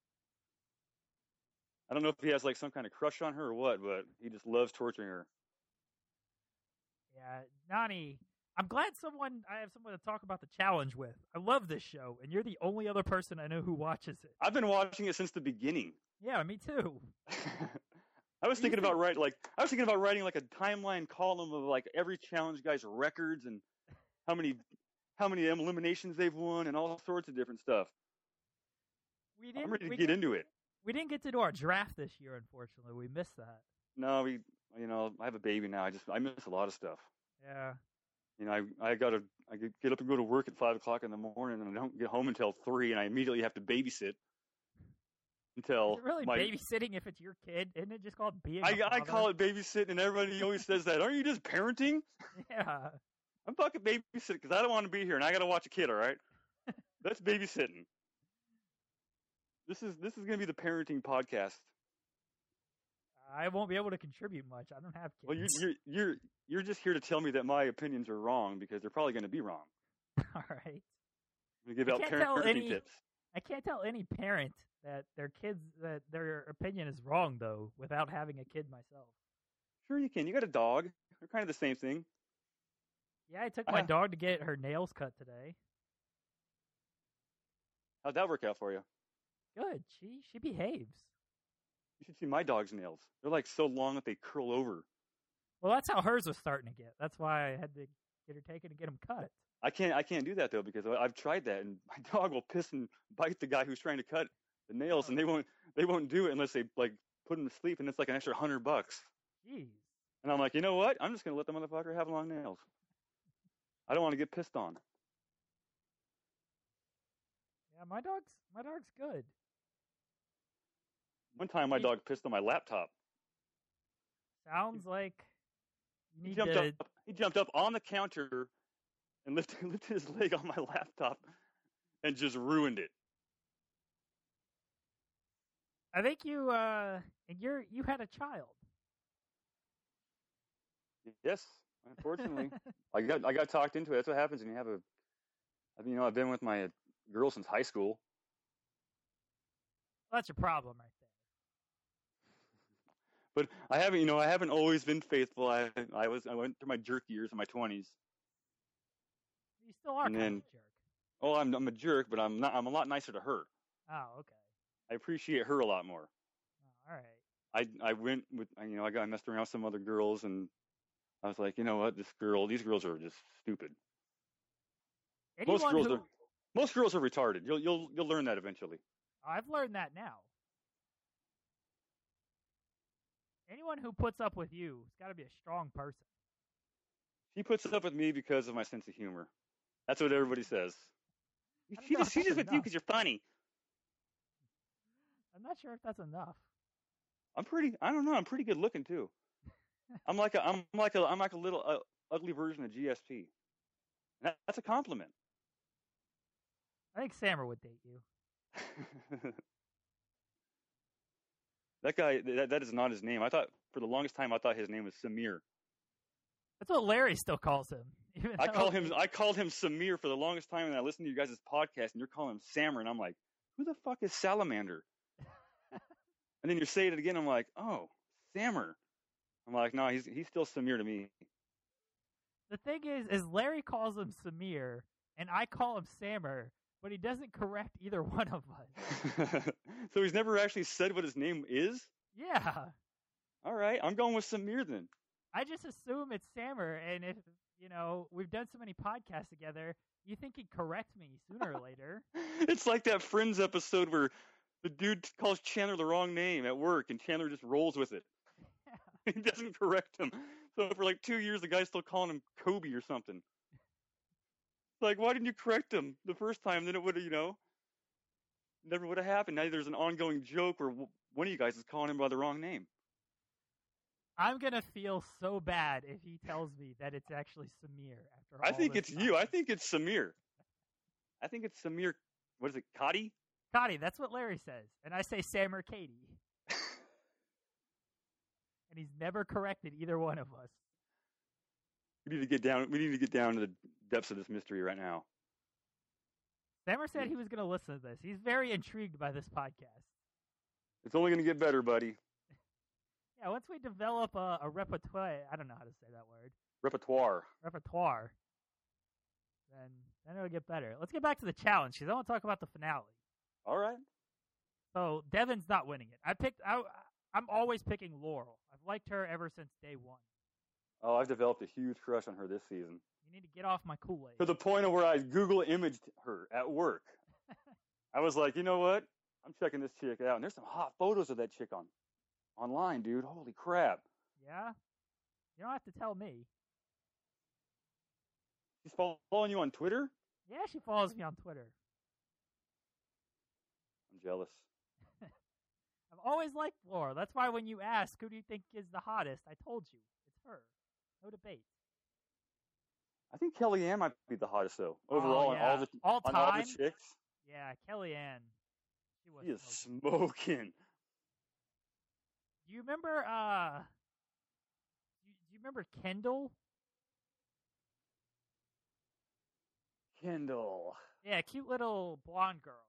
I don't know if he has like some kind of crush on her or what, but he just loves torturing her. Yeah. Nani, I'm glad someone I have someone to talk about the challenge with. I love this show, and you're the only other person I know who watches it. I've been watching it since the beginning. Yeah, me too. I was You thinking think- about writing like I was thinking about writing like a timeline column of like every challenge guy's records and how many how many eliminations they've won and all sorts of different stuff. We didn't I'm ready to we get didn't- into it. We didn't get to do our draft this year, unfortunately. We missed that. No, we you know I have a baby now. I just I miss a lot of stuff. Yeah. You know, I I gotta I get up and go to work at five o'clock in the morning, and I don't get home until three, and I immediately have to babysit until Is it really my. babysitting if it's your kid? Isn't it just called being I a I father? call it babysitting, and everybody always says that. Aren't you just parenting? Yeah. I'm fucking babysitting because I don't want to be here, and I gotta watch a kid. All right, that's babysitting. This is this is gonna be the parenting podcast. I won't be able to contribute much. I don't have kids. Well, you're you're you're you're just here to tell me that my opinions are wrong because they're probably gonna be wrong. All right. I'm gonna give I out can't tell parenting any- tips. I can't tell any parent that their kids that their opinion is wrong though without having a kid myself. Sure, you can. You got a dog. They're kind of the same thing. Yeah, I took my Uh, dog to get her nails cut today. How'd that work out for you? Good. She she behaves. You should see my dog's nails. They're like so long that they curl over. Well, that's how hers was starting to get. That's why I had to get her taken to get them cut. I can't I can't do that though because I- I've tried that and my dog will piss and bite the guy who's trying to cut the nails and they won't they won't do it unless they like put him to sleep and it's like an extra hundred bucks. Jeez. And I'm like, you know what? I'm just gonna let the motherfucker have long nails. I don't want to get pissed on. Yeah, my dog's my dog's good. One time my He- dog pissed on my laptop. Sounds like you He need jumped to. up he jumped up on the counter and lifted lifted his leg on my laptop and just ruined it. I think you uh and you're you had a child. Yes, unfortunately, I got I got talked into it. That's what happens when you have a. I mean, you know, I've been with my girl since high school. Well, that's your problem right there. But I haven't, you know, I haven't always been faithful. I I was I went through my jerk years in my twenties. You still are And kind then- of a jerk. Oh, I'm I'm a jerk, but I'm not. I'm a lot nicer to her. Oh, okay. I appreciate her a lot more. Oh, all right. I I went with you know I got I messed around with some other girls and I was like, you know what, this girl, these girls are just stupid. Anyone most girls who, are most girls are retarded. You'll you'll you'll learn that eventually. I've learned that now. Anyone who puts up with you has got to be a strong person. She puts up with me because of my sense of humor. That's what everybody says. I don't She know just if she's that's just with you enough. because you're funny. I'm not sure if that's enough. I'm pretty. I don't know. I'm pretty good looking too. I'm like a. I'm like a. I'm like a little uh, ugly version of G S P. That, that's a compliment. I think Sammer would date you. That guy. That, that is not his name. I thought for the longest time I thought his name was Samir. That's what Larry still calls him. even I though- call him. I called him Samir for the longest time, and I listened to you guys' podcast, and you're calling him Sammer, and I'm like, who the fuck is Salamander? And then you're saying it again. I'm like, oh, Sammer. I'm like, no, he's he's still Samir to me. The thing is, is Larry calls him Samir, and I call him Sammer, but he doesn't correct either one of us. So he's never actually said what his name is? Yeah, All right, I'm going with Samir then. I just assume it's Sammer, and if, you know, we've done so many podcasts together, you think he'd correct me sooner or later. It's like that Friends episode where the dude calls Chandler the wrong name at work, and Chandler just rolls with it. He doesn't correct him. So for like two years, the guy's still calling him Kobe or something. Like, why didn't you correct him the first time? Then it would have, you know, never would have happened. Now there's an ongoing joke where w- one of you guys is calling him by the wrong name. I'm gonna feel so bad if he tells me that it's actually Samir after all I think this it's you. I time. think it's Samir. I think it's Samir. What is it, Kadi? Cotty, that's what Larry says, and I say Sammer Katie, and he's never corrected either one of us. We need to get down. We need to get down to the depths of this mystery right now. Sammer said he was gonna listen to this. He's very intrigued by this podcast. It's only going to get better, buddy. Yeah, once we develop a, a repertoire, I don't know how to say that word, Repertoire. repertoire, then then it'll get better. Let's get back to the challenge because I want to talk about the finale. All right. So Devin's not winning it. I picked. I, I'm always picking Laurel. I've liked her ever since day one. Oh, I've developed a huge crush on her this season. You need to get off my Kool-Aid. To the point of where I Google imaged her at work. I was like, you know what? I'm checking this chick out, and there's some hot photos of that chick on online, dude. Holy crap! Yeah, you don't have to tell me. She's following you on Twitter. Yeah, she follows me on Twitter. I'm jealous. I've always liked Laura. That's why when you ask who do you think is the hottest, I told you it's her. No debate. I think Kellyanne might be the hottest though. Overall, Oh, on yeah. all the all on time. all the chicks, Yeah, Kellyanne. She was. she is smoking. smoking. Do you remember? Uh, do you, do you remember Kendall? Kendall, Yeah, cute little blonde girl.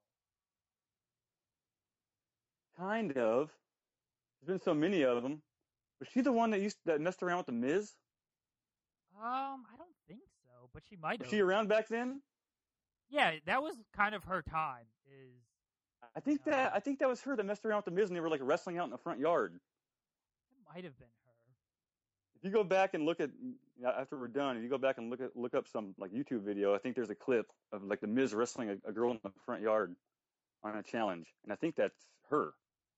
kind of. There's been so many of them. Was she the one that used that messed around with the Miz? Um, I don't think so, but she might Was have. she around back then? Yeah, that was kind of her time. Is I think No. that I think that was her that messed around with the Miz, and they were like wrestling out in the front yard. it might have been her. If you go back and look at after we're done, if you go back and look at look up some like YouTube video, I think there's a clip of like the Miz wrestling a, a girl in the front yard on a challenge, and I think that's her.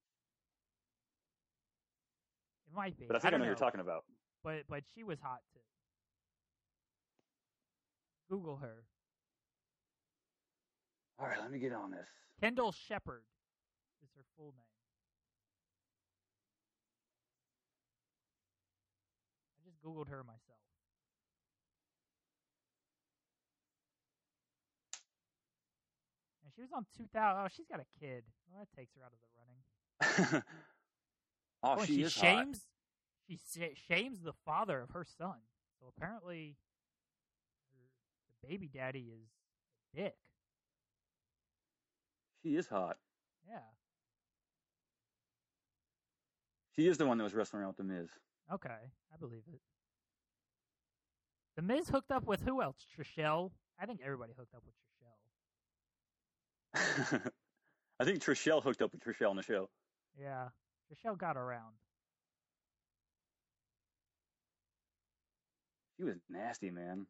It might be. But I think I, don't know who you're talking about. But but she was hot too. Google her. All right, let me get on this. Kendall Shepard is her full name. I just Googled her myself. And she was on two thousand. Oh, she's got a kid. Well, that takes her out of the running. oh, Oh, she she is hot. shames. she sh- shames the father of her son. So apparently, her, the baby daddy is a dick. She is hot. Yeah. She is the one that was wrestling around with the Miz. Okay, I believe it. The Miz hooked up with who else? Trishelle. I think everybody hooked up with Trishelle. I think Trishelle hooked up with Trishelle on the show. Yeah, Trishelle got around. She was nasty, man.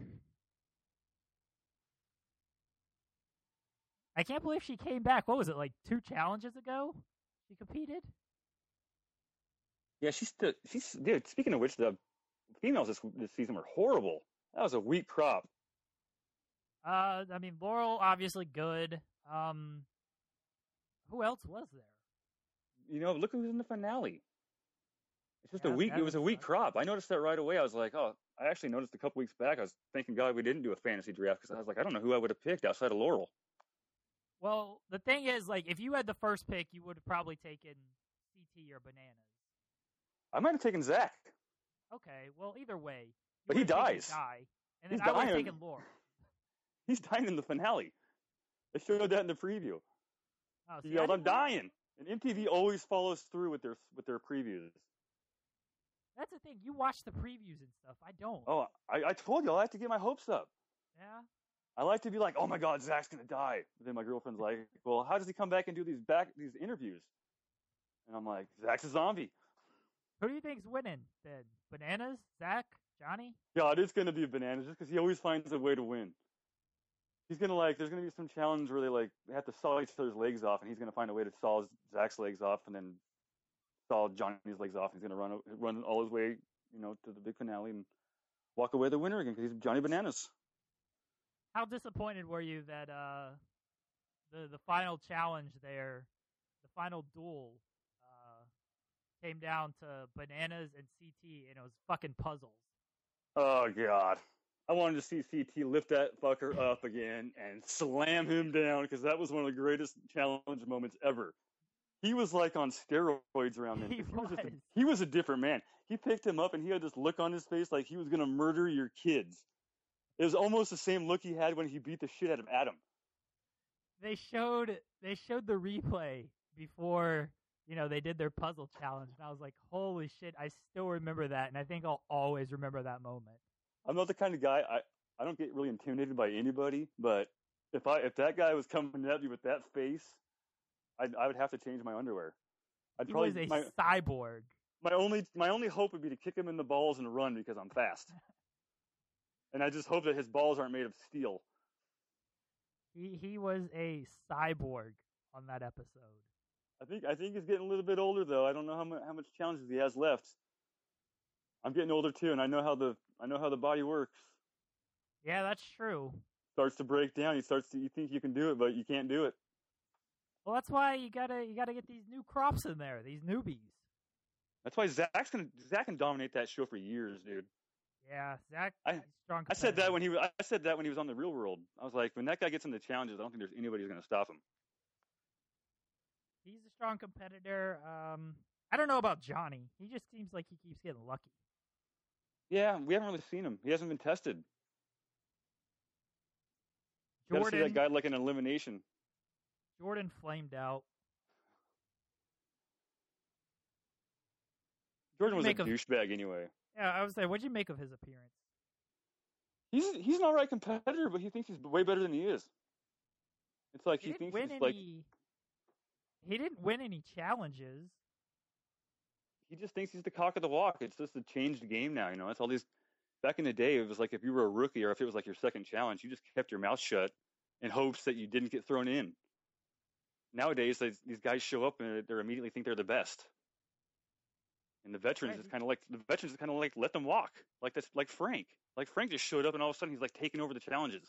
I can't believe she came back. What was it, like two challenges ago? She competed? Yeah, she's still, she's, dude, speaking of which, the females this, this season were horrible. That was a weak crop. Uh, I mean, Laurel, obviously good. Um, who else was there? You know, look who's in the finale. It's just Yeah, a weak, that it was a was weak suck. crop. I noticed that right away. I was like, oh, I actually noticed a couple weeks back. I was thanking God we didn't do a fantasy draft because I was like, I don't know who I would have picked outside of Laurel. Well, the thing is, like, if you had the first pick, you would have probably taken C T or Bananas. I might have taken Zach. Okay, well, either way. you But he would have taken dies. Guy, and then He's I would have dying. taken Laurel. He's dying in the finale. They showed that in the preview. Oh, He see, I yelled, "I'm didn't- dying!" And M T V always follows through with their with their previews. That's the thing. You watch the previews and stuff. I don't. Oh, I, I told you I like to get my hopes up. Yeah? I like to be like, "Oh my God, Zach's gonna die." But then my girlfriend's like, "Well, how does he come back and do these back these interviews?" And I'm like, "Zach's a zombie." Who do you think's winning then? Bananas? Zach? Johnny? God, it's gonna be Bananas just because he always finds a way to win. He's gonna like, there's gonna be some challenge where they like they have to saw each other's legs off, and he's gonna find a way to saw Zach's legs off, and then saw Johnny's legs off. And he's gonna run run all his way, you know, to the big finale and walk away the winner again because he's Johnny Bananas. How disappointed were you that uh, the the final challenge there, the final duel, uh, came down to Bananas and C T, and it was fucking puzzles. Oh God, I wanted to see C T lift that fucker up again and slam him down because that was one of the greatest challenge moments ever. He was like on steroids around then. He 'cause He was, just a, was. he was a different man. He picked him up and he had this look on his face like he was gonna murder your kids. It was almost the same look he had when he beat the shit out of Adam. They showed they showed the replay before, you know, they did their puzzle challenge, and I was like, holy shit, I still remember that, and I think I'll always remember that moment. I'm not the kind of guy I, I don't get really intimidated by anybody, but if I if that guy was coming at me with that face, I I would have to change my underwear. I'd He probably was a my, cyborg. my only my only hope would be to kick him in the balls and run because I'm fast. And I just hope that his balls aren't made of steel. He he was a cyborg on that episode. I think I think he's getting a little bit older though. I don't know how much how much challenges he has left. I'm getting older too, and I know how the I know how the body works. Yeah, that's true. Starts to break down. He starts to you think you can do it, but you can't do it. Well, that's why you gotta you gotta get these new crops in there, these newbies. That's why Zach's gonna Zach can dominate that show for years, dude. Yeah, Zach. I- he's strong. I said that competitor. when he was I said that when he was on the Real World. I was like, when that guy gets into challenges, I don't think there's anybody who's gonna stop him. He's a strong competitor. Um, I don't know about Johnny. He just seems like he keeps getting lucky. Yeah, we haven't really seen him. He hasn't been tested. Got to see Jordan, that guy like an elimination. Jordan flamed out. Jordan was a make of- douchebag anyway. Yeah, I was saying, what'd you make of his appearance? He's he's an alright competitor, but he thinks he's way better than he is. It's like He, he, didn't thinks win he's any. like He didn't win any challenges. he just thinks he's the cock of the walk. It's just a changed game now, you know. It's all these. Back in the day, it was like if you were a rookie or if it was like your second challenge, you just kept your mouth shut in hopes that you didn't get thrown in. Nowadays, these, these guys show up and they immediately think they're the best. And the veterans Right. is kind of like the veterans is kind of like let them walk, like this, like Frank. Like Frank just showed up and all of a sudden he's like taking over the challenges.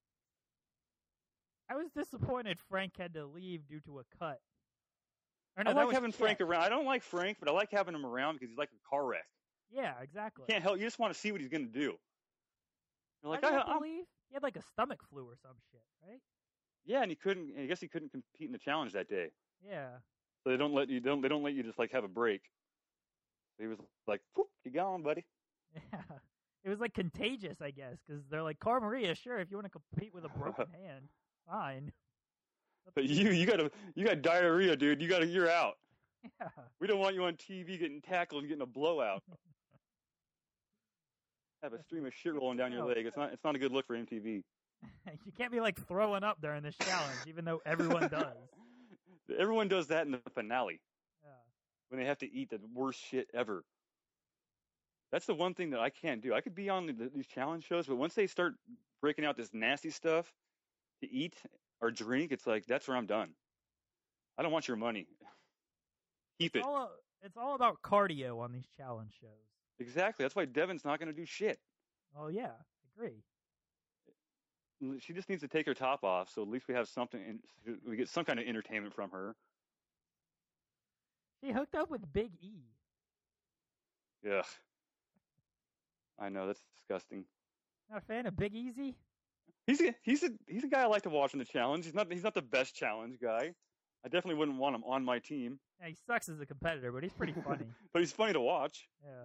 I was disappointed Frank had to leave due to a cut. Or I no, that like was having Frank Chet. around. I don't like Frank, but I like having him around because he's like a car wreck. Yeah, exactly. You can't help. You just want to see what he's going to do. You're like, Why did he I, have to I'm, leave? He had like a stomach flu or some shit, right? yeah, and he couldn't. I guess he couldn't compete in the challenge that day. Yeah. So they don't let you. They don't. They don't let you just like have a break. He was like, "Whoop, you gone, buddy." Yeah. It was like contagious, I guess, because they're like, Cara Maria, sure, if you want to compete with a broken hand, fine. But you, you got a, you got diarrhea, dude. You got, you're out. Yeah. We don't want you on T V getting tackled and getting a blowout. Have a stream of shit rolling down your leg. It's not, it's not a good look for M T V. You can't be like throwing up during this challenge, even though everyone does. Everyone does that in the finale Yeah. when they have to eat the worst shit ever. That's the one thing that I can't do. I could be on the, these challenge shows, but once they start breaking out this nasty stuff to eat or drink, it's like, that's where I'm done. I don't want your money. Keep It's it. all, it's all about cardio on these challenge shows. Exactly. That's why Devin's not going to do shit. Oh, yeah. Agree. She just needs to take her top off, so at least we have something. In, we get some kind of entertainment from her. She hooked up with Big E. Ugh. I know, that's disgusting. Not a fan of Big Easy? He's a, he's a he's a guy I like to watch in the challenge. He's not he's not the best challenge guy. I definitely wouldn't want him on my team. Yeah, he sucks as a competitor, but he's pretty funny. But he's funny to watch. Yeah.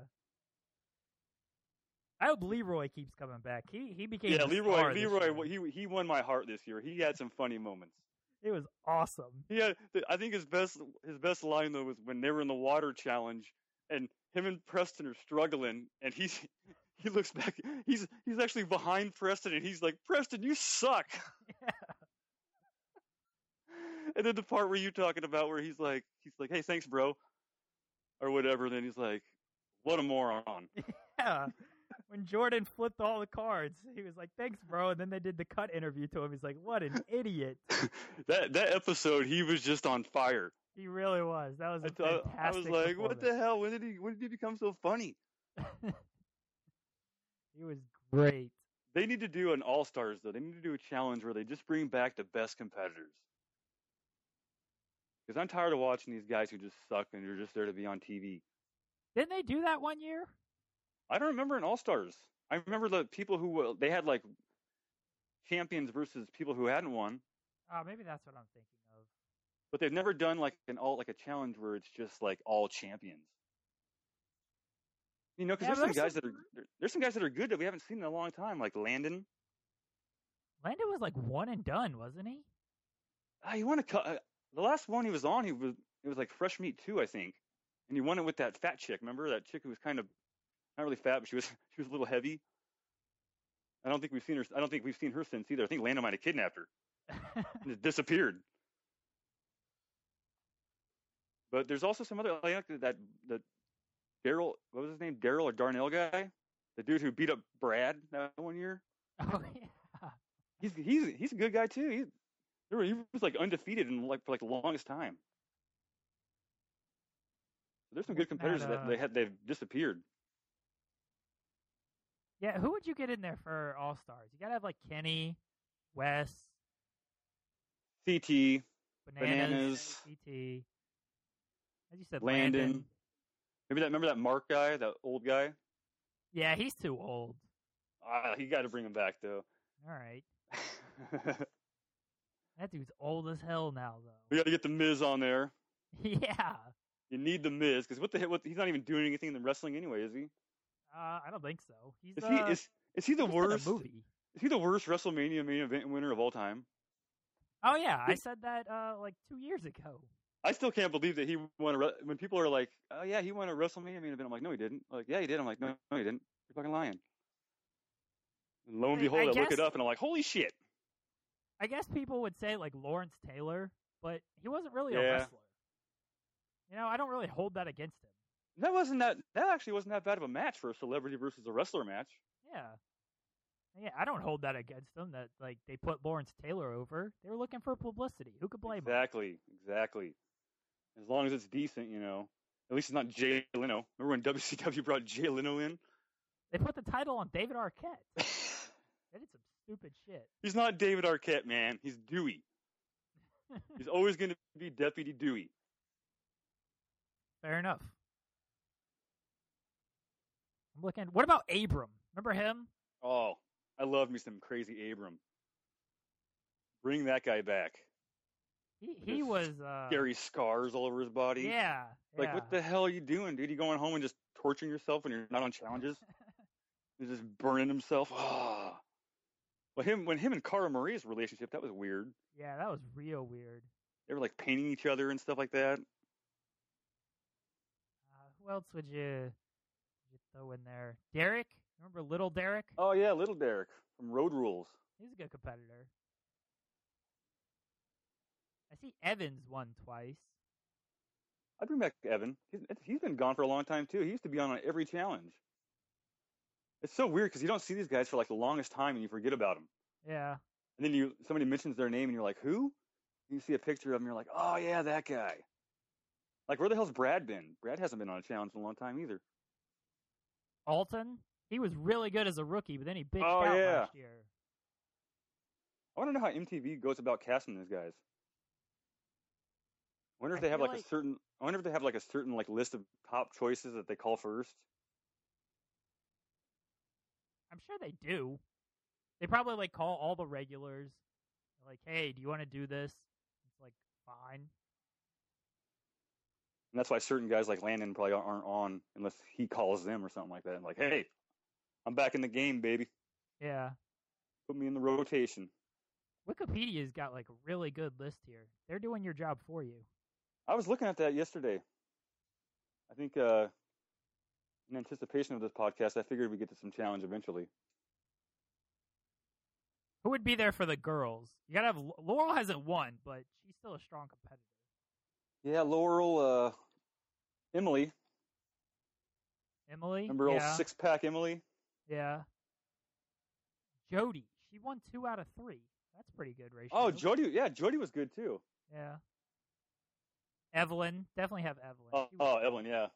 I hope Leroy keeps coming back. He he became Yeah, the Leroy star this Leroy year. he he won my heart this year. He had some funny moments. It was awesome. He had, I think his best his best line though was when they were in the water challenge and him and Preston are struggling and he's he looks back he's he's actually behind Preston and he's like, "Preston, you suck." Yeah. And then the part where you talking about where he's like he's like, "Hey, thanks, bro," or whatever. And then he's like, "What a moron." Yeah. When Jordan flipped all the cards, he was like, "Thanks, bro." And then they did the cut interview to him. He's like, "What an idiot." that that episode, he was just on fire. He really was. That was a I, thought, fantastic I was like, "What the performance. hell? When did he when did he become so funny?" He was great. They need to do an All Stars though. They need to do a challenge where they just bring back the best competitors. Because I'm tired of watching these guys who just suck and they're just there to be on T V. Didn't they do that one year? I don't remember an All Stars. I remember the people who they had like champions versus people who hadn't won. Oh, maybe that's what I'm thinking of. But they've never done like an all like a challenge where it's just like all champions. You know, because Yeah, there's some there's guys some- that are there- there's some guys that are good that we haven't seen in a long time, like Landon. Landon was like one and done, wasn't he? Ah, he won a cu- uh, the last one he was on. He was it was like Fresh Meat two, I think, and he won it with that fat chick. Remember that chick who was kind of not really fat, but she was she was a little heavy. I don't think we've seen her. I don't think we've seen her since either. I think Landon might have kidnapped her and just disappeared. But there's also some other like that that Daryl. What was his name? Daryl or Darnell guy, the dude who beat up Brad that one year. Oh yeah. He's he's he's a good guy too. He, he was like undefeated in like for like the longest time. There's some good Wasn't competitors that, that uh, they had they've disappeared. Yeah, who would you get in there for All Stars? You gotta have like Kenny, Wes, C T, Bananas, Bananas. C T. As you said, Landon. Landon. Maybe that remember that Mark guy, that old guy. Yeah, he's too old. Ah, you got to bring him back though. All right. That dude's old as hell now, though. We got to get the Miz on there. Yeah. You need the Miz because what the hell? What, he's not even doing anything in the wrestling anyway, is he? Uh, I don't think so. He's Is uh, he is is he the he's in a worst? movie. Is he the worst WrestleMania main event winner of all time? Oh yeah, I said that uh like two years ago. I still can't believe that he won a. Re- when people are like, "Oh yeah, he won a WrestleMania main event," I'm like, "No, he didn't." Like, "Yeah, he did." I'm like, "No, no, he didn't. You're fucking lying." And lo and I- behold, I I, look guess- it up and I'm like, "Holy shit!" I guess people would say like Lawrence Taylor, but he wasn't really a Yeah. wrestler. You know, I don't really hold that against him. That wasn't that. That actually wasn't that bad of a match for a celebrity versus a wrestler match. Yeah. Yeah, I don't hold that against them. That like they put Lawrence Taylor over. They were looking for publicity. Who could blame them? Exactly, exactly. As long as it's decent, you know. At least it's not Jay Leno. Remember when W C W brought Jay Leno in? They put the title on David Arquette. They did some stupid shit. He's not David Arquette, man. He's Dewey. He's always going to be Deputy Dewey. Fair enough. I'm looking. What about Abram? Remember him? Oh, I love me some crazy Abram. Bring that guy back. He he His was uh, Scary scars all over his body. Yeah. Like, yeah. what the hell are you doing, dude? You going home and just torturing yourself when you're not on challenges. He's just burning himself. Ah. Well, him when him and Cara Marie's relationship, that was weird. Yeah, that was real weird. They were like painting each other and stuff like that. Uh, who else would you, you throw in there? Derek? Remember Little Derek? Oh yeah, Little Derek from Road Rules. He's a good competitor. I see Evans won twice. I'd bring back Evan. He's, he's been gone for a long time too. He used to be on every challenge. It's so weird because you don't see these guys for like the longest time and you forget about them. Yeah. And then you somebody mentions their name and you're like, who? You see a picture of him, you're like, oh yeah, that guy. Like, where the hell's Brad been? Brad hasn't been on a challenge in a long time either. Alton? He was really good as a rookie, but then he bitched Oh, out yeah. last year. I want to know how M T V goes about casting these guys. I wonder if I they have feel like, like- a certain. I wonder if they have like a certain like list of top choices that they call first. I'm sure they do. They probably like call all the regulars. Like, hey, do you want to do this? It's like, fine. And that's why certain guys like Landon probably aren't on unless he calls them or something like that. Like, hey, I'm back in the game, baby. Yeah. Put me in the rotation. Wikipedia's got like a really good list here. They're doing your job for you. I was looking at that yesterday. I think uh, in anticipation of this podcast, I figured we'd get to some challenge eventually. Who would be there for the girls? You gotta have Laurel hasn't won, but she's still a strong competitor. Yeah, Laurel, uh, Emily. Emily, Remember yeah, old six-pack Emily? yeah. Jody, she won two out of three. That's pretty good ratio. Oh, Jody. Yeah, Jody was good too. Yeah. Evelyn, definitely have Evelyn. Oh, She was- oh Evelyn, yeah.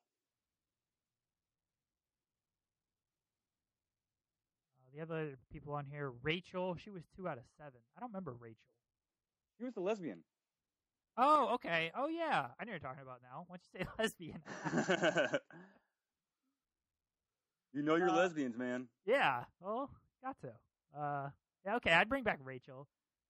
Uh, the other people on here, Rachel, she was two out of seven. I don't remember Rachel. She was the lesbian. Oh, okay. Oh, yeah. I know what you're talking about now. Once you say lesbian. You know your Uh, lesbians, man. Yeah. Well, got to. Uh, yeah, okay. I'd bring back Rachel.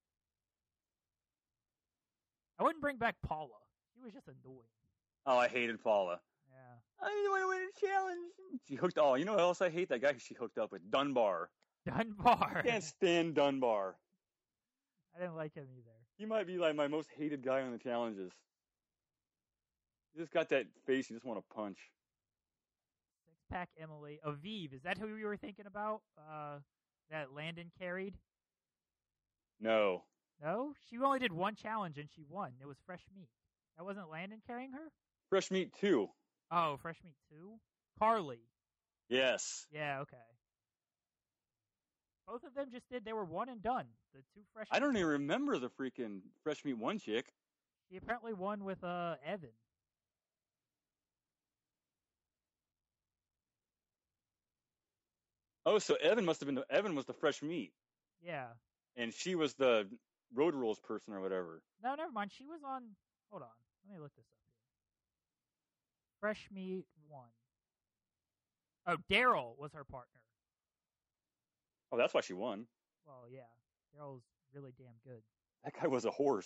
I wouldn't bring back Paula. She was just annoying. Oh, I hated Paula. Yeah. I didn't want to win a challenge. She hooked. Oh, you know what else I hate? That guy she hooked up with, Dunbar. Dunbar. Can't stand Dunbar. I didn't like him either. He might be like my most hated guy on the challenges. He just got that face you just want to punch. Six pack Emily. Aviv, is that who you were thinking about? Uh, that Landon carried? No. No? She only did one challenge and she won. It was fresh meat. That wasn't Landon carrying her? Fresh meat too. Oh, fresh meat two? Carly. Yes. Yeah, okay. Both of them just did. They were one and done. The two fresh. I don't meat- even remember the freaking fresh meat one chick. She apparently won with uh Evan. Oh, so Evan must have been the, Evan was the fresh meat, Yeah. and she was the road rules person or whatever. No, never mind. She was on. Hold on. Let me look this up here. Fresh meat one. Oh, Daryl was her partner. Oh, that's why she won. Well, yeah. Daryl's really damn good. That guy was a horse.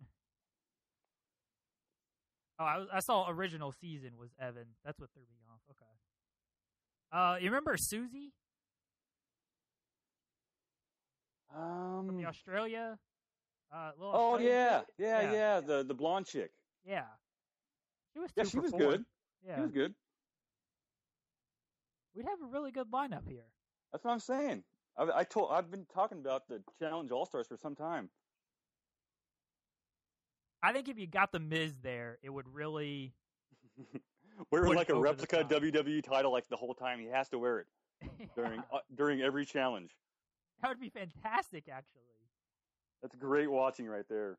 Oh, I, was, I saw original season was Evan. That's what threw me off. Okay. Uh, you remember Susie from Um. the Australia? Uh, little Oh Australian yeah, chick? yeah, Yeah. yeah. The the blonde chick. Yeah. She was Yeah, two she for was four. good. Yeah. She was good. We'd have a really good lineup here. That's what I'm saying. I, I told. I've been talking about the Challenge All Stars for some time. I think if you got the Miz there, it would really. Wearing Put like it a over the replica top. W W E title like the whole time. He has to wear it during Yeah. uh, during every challenge. That would be fantastic, actually. That's great watching right there.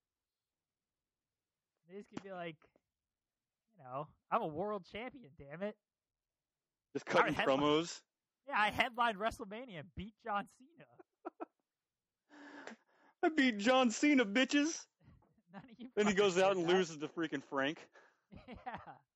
Miz could be like, you know, I'm a world champion, damn it. Just cutting headline- promos. Yeah, I headlined WrestleMania and beat John Cena. I beat John Cena, bitches. None of you Then he fuckers goes out did and that. loses to freaking Frank. Yeah.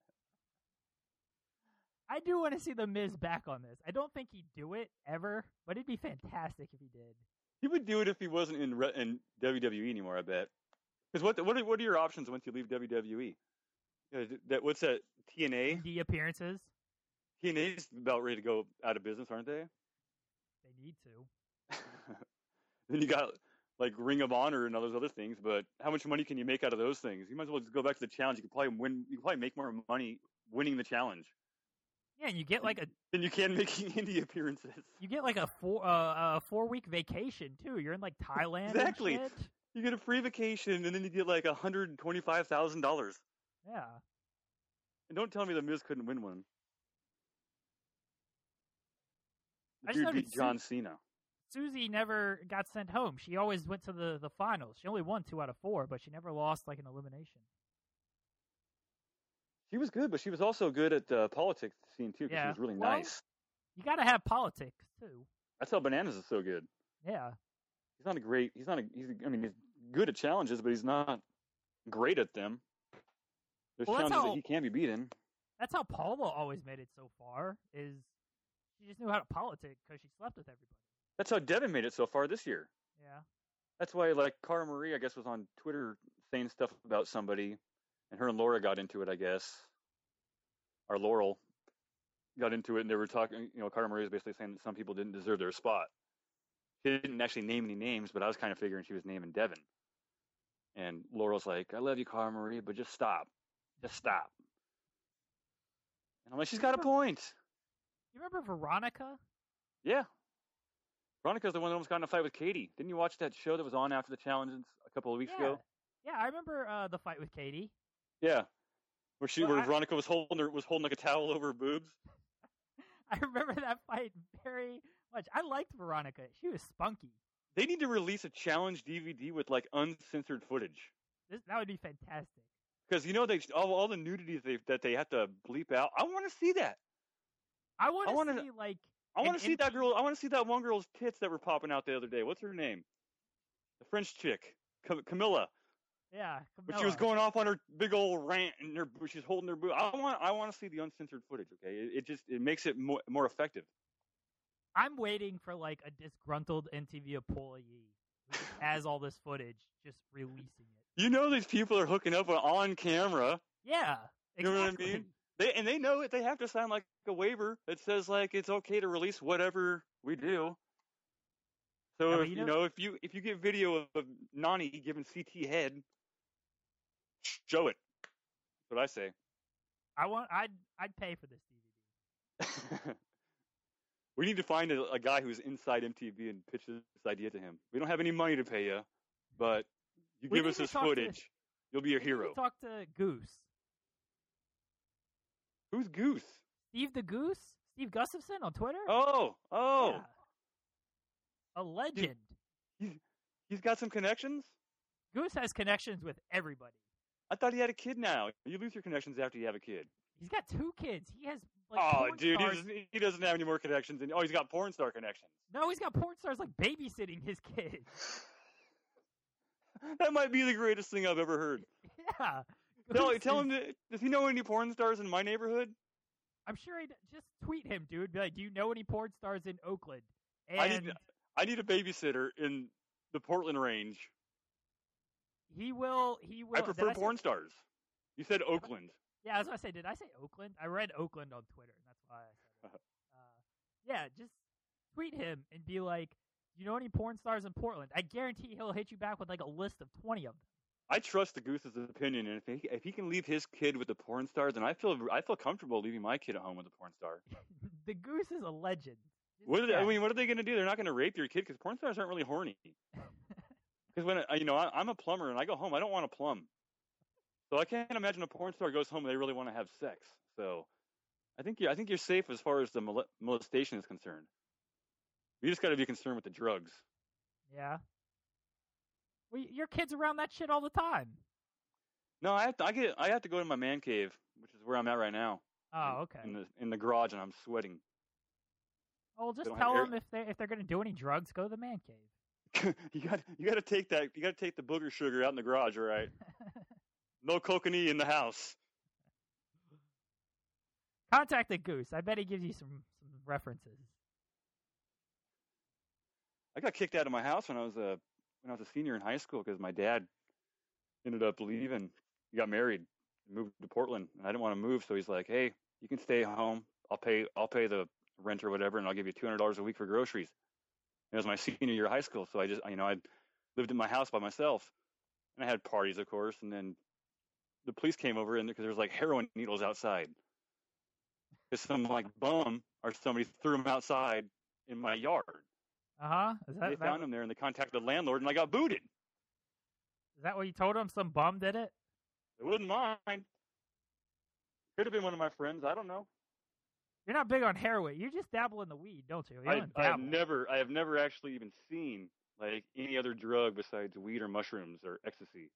I do want to see the Miz back on this. I don't think he'd do it ever, but it'd be fantastic if he did. He would do it if he wasn't in re- in W W E anymore. I bet. Because what what are, what are your options once you leave W W E? Yeah, that what's that T N A? Indie appearances. T N A's about ready to go out of business, aren't they? They need to. Then you got like Ring of Honor and all those other things, but how much money can you make out of those things? You might as well just go back to the challenge. You could probably win. You could probably make more money winning the challenge. Yeah, and you get like a. Then you can making indie appearances. You get like a four uh, a four week vacation too. You're in like Thailand. Exactly. And shit. You get a free vacation, and then you get like a hundred and twenty-five thousand dollars. Yeah. And don't tell me the Miz couldn't win one. I The just dude beat noticed John Cena. Susie never got sent home. She always went to the, the finals. She only won two out of four, but she never lost like an elimination. She was good, but she was also good at the politics scene too, because Yeah. she was really Well, nice. You got to have politics too. That's how Bananas is so good. Yeah. He's not a great. He's not a. He's. I mean, he's good at challenges, but he's not great at them. There's Well, that's challenges how- that he can be beaten. That's how Paula always made it so far. Is she just knew how to politic because she slept with everybody. That's how Devin made it so far this year. Yeah. That's why, like, Cara Marie, I guess, was on Twitter saying stuff about somebody, and her and Laura got into it, I guess. Or Laurel got into it, and they were talking, you know, Cara Marie was basically saying that some people didn't deserve their spot. She didn't actually name any names, but I was kind of figuring she was naming Devin. And Laurel's like, I love you, Cara Marie, but just stop. Just stop. And I'm like, she's got a point. You remember Veronica? Yeah. Veronica's the one that almost got in a fight with Katie. Didn't you watch that show that was on after the challenges a couple of weeks yeah. ago? Yeah, I remember uh, the fight with Katie. Yeah. Where she, Well, where I- Veronica was holding her, was holding like a towel over her boobs. I remember that fight very much. I liked Veronica. She was spunky. They need to release a challenge D V D with like uncensored footage. This, that would be fantastic. Because you know they all, all the nudity they, that they have to bleep out. I want to see that. I want I to wanna- see like I want an to see that M T V girl. I want to see that one girl's tits that were popping out the other day. What's her name? The French chick, Cam- Camilla. Yeah, But she was Camilla. going off on her big old rant, and her, she's holding her boob. I want, I want to see the uncensored footage. Okay, it, it just it makes it more, more effective. I'm waiting for like a disgruntled M T V employee who just has all this footage, just releasing it. You know these people are hooking up on camera. Yeah, You know what I exactly. mean? They and they know it. They have to sign like a waiver that says like it's okay to release whatever we do. So Yeah, but if, you you know- know, if you if you get video of, of Nani giving C T head, show it. That's what I say. I want. I'd. I'd pay for this D V D. We need to find a, a guy who's inside M T V and pitch this idea to him. We don't have any money to pay you, but you We give need us to this talk to- footage, you'll be a We need hero. to talk to Goose. Who's Goose? Steve the Goose. Steve Gustafson on Twitter. Oh, oh, Yeah. A legend. he's got some connections. Goose has connections with everybody. I thought he had a kid now. You lose your connections after you have a kid. He's got two kids. He has like oh, porn dude, he stars. doesn't, he doesn't have any more connections. Than, oh, he's got porn star connections. No, he's got porn stars like babysitting his kids. That might be the greatest thing I've ever heard. Yeah. Tell, Goose tell is- him, to, does he know any porn stars in my neighborhood? I'm sure he just tweet him, dude. Be like, do you know any porn stars in Oakland? And I need, I need a babysitter in the Portland range. he will. He will. I did prefer say- porn stars. You said Oakland. Yeah, as I say, did I say Oakland? I read Oakland on Twitter, and that's why I said it. uh, yeah, just tweet him and be like, you know any porn stars in Portland? I guarantee he'll hit you back with like a list of twenty of them. I trust the Goose's opinion, and if he, if he can leave his kid with the porn star, then I feel I feel comfortable leaving my kid at home with a porn star. The Goose is a legend. Just- What are they, yeah. I mean, what are they going to do? They're not going to rape your kid because porn stars aren't really horny. Because when I, you know, I, I'm a plumber and I go home, I don't want to plumb. So I can't imagine a porn star goes home and they really want to have sex. So I think you I think you're safe as far as the mole- molestation is concerned. You just got to be concerned with the drugs. Yeah. Well, y- your kid's around that shit all the time. No, I have to, I get I have to go to my man cave, which is where I'm at right now. Oh, okay. In the in the garage, and I'm sweating. Well, just don't have tell air- them if they if they're gonna do any drugs, go to the man cave. you got you got to take that you got to take the booger sugar out in the garage, all right? No coconut in the house. Contact the Goose. I bet he gives you some some references. I got kicked out of my house when I was a when I was a senior in high school because my dad ended up leaving. He got married, moved to Portland, and I didn't want to move, so he's like, "Hey, you can stay home. I'll pay I'll pay the rent or whatever, and I'll give you two hundred dollars a week for groceries. It was my senior year of high school, so I just you know I lived in my house by myself, and I had parties, of course, and then the police came over and because there was like heroin needles outside. Because some like bum or somebody threw them outside in my yard. Uh huh. Is that They that, found them there and they contacted the landlord and I got booted. is that what you told him? Some bum did it? It wasn't mine. Could have been one of my friends. I don't know. You're not big on heroin. You just dabble in the weed, don't you? You I, don't I have dabble. never, I have never actually even seen like any other drug besides weed or mushrooms or ecstasy.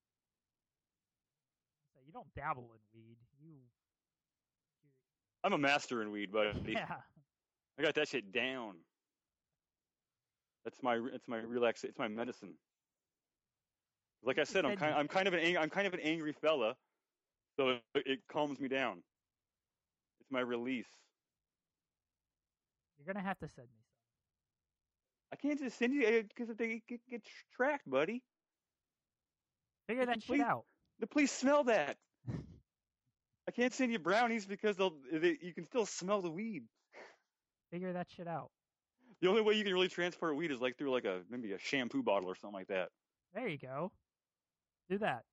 So you don't dabble in weed. You. I'm a master in weed, buddy. Yeah. I got that shit down. That's my, it's my relax. It's my medicine. Like I said, I'm kind, I'm kind of an, ang- I'm kind of an angry fella, so it, it calms me down. It's my release. You're gonna have to send me some. I can't just send you because they get, get tracked, buddy. Figure that Please- shit out. The police smell that. I can't send you brownies because they'll, they, you can still smell the weed. Figure that shit out. The only way you can really transport weed is like through like a maybe a shampoo bottle or something like that. There you go. Do that.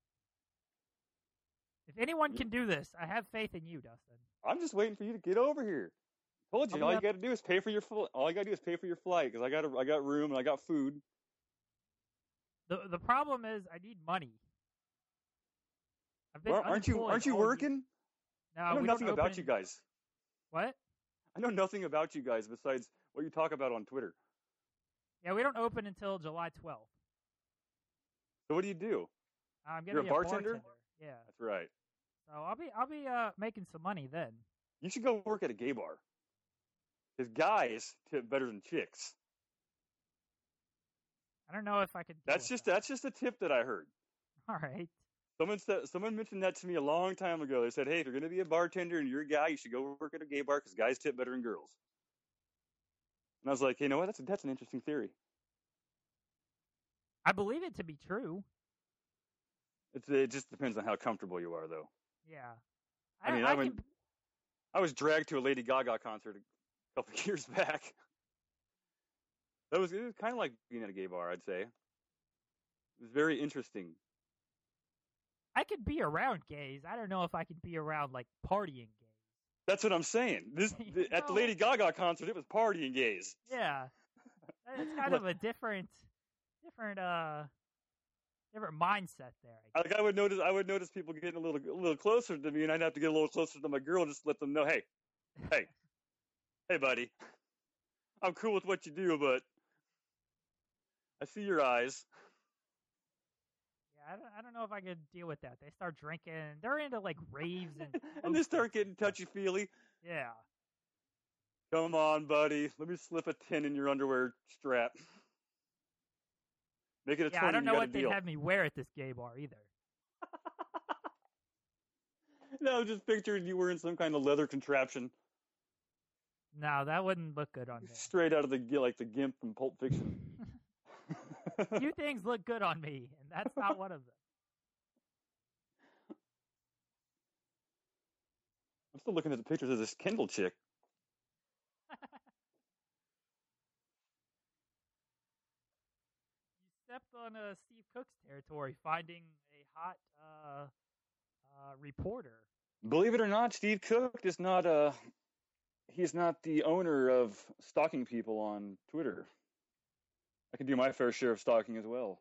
If anyone can do this, I have faith in you, Dustin. I'm just waiting for you to get over here. I told you, I'll all be you up- got to do is pay for your fl- all you got to do is pay for your flight because I got a, I got room and I got food. The the problem is I need money. I've been Well, aren't you unemployed aren't you all year. working? No, I know we nothing don't about open- you guys. What? I know nothing about you guys besides what you talk about on Twitter. Yeah, we don't open until July twelfth. So what do you do? I'm gonna You're a be bartender? Yeah. That's right. So I'll be I'll be uh making some money then. You should go work at a gay bar. Because guys tip better than chicks. I don't know if I could. deal That's with just that. that's just a tip that I heard. All right. Someone said someone mentioned that to me a long time ago. They said, "Hey, if you're going to be a bartender and you're a guy, you should go work at a gay bar because guys tip better than girls." And I was like, "You know what? That's a, that's an interesting theory." I believe it to be true. It's, it just depends on how comfortable you are, though. Yeah. I mean, I, went, I was dragged to a Lady Gaga concert a couple of years back. That was it was kind of like being at a gay bar, I'd say. It was very interesting. I could be around gays. I don't know if I could be around like partying gays. That's what I'm saying. This the, at the No. Lady Gaga concert, it was partying gays. Yeah. It's kind of a different, different, uh, different mindset there. I guess. Like I would notice, I would notice people getting a little, a little closer to me, and I'd have to get a little closer to my girl, just to let them know, hey, hey, hey, buddy, I'm cool with what you do, but I see your eyes. Yeah, I don't, I don't know if I could deal with that. They start drinking. They're into like raves and. And they start getting touchy feely. Yeah. Come on, buddy, let me slip a ten in your underwear strap. Make it a Yeah, twenty. I don't you know got what a they'd deal. have me wear at this gay bar either. No, just picturing you wearing some kind of leather contraption, No, that wouldn't look good on me. straight out of the like the gimp from Pulp Fiction. Few things look good on me, and that's not one of them. I'm still looking at the pictures of this Kendall chick. You stepped on uh, Steve Cook's territory, finding a hot uh, uh, reporter. Believe it or not, Steve Cook is not uh he's not the owner of stalking people on Twitter. I can do my fair share of stalking as well.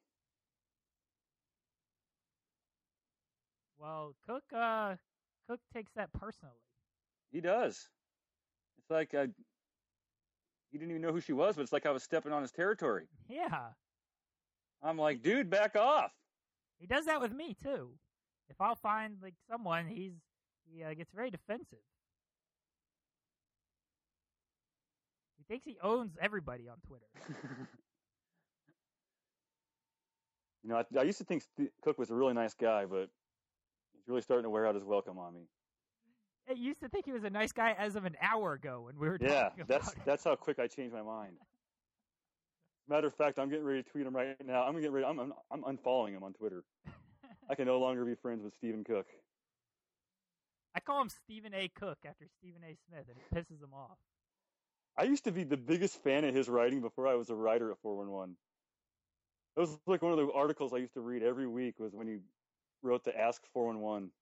Well, Cook uh, Cook takes that personally. He does. It's like I, he didn't even know who she was, but it's like I was stepping on his territory. Yeah, I'm like, dude, back off. he does that with me too. If I'll find like someone, he's he uh, gets very defensive. He thinks he owns everybody on Twitter. You know, I, I used to think Steve Cook was a really nice guy, but he's really starting to wear out his welcome on me. I used to think he was a nice guy as of an hour ago when we were Yeah, talking that's about it. that's how quick I changed my mind. Matter of fact, I'm getting ready to tweet him right now. I'm gonna get ready. I'm I'm, I'm unfollowing him on Twitter. I can no longer be friends with Stephen Cook. I call him Stephen A. Cook after Stephen A. Smith, and it pisses him off. I used to be the biggest fan of his writing before I was a writer at four one one. That was like one of the articles I used to read every week was when he wrote the Ask four one one.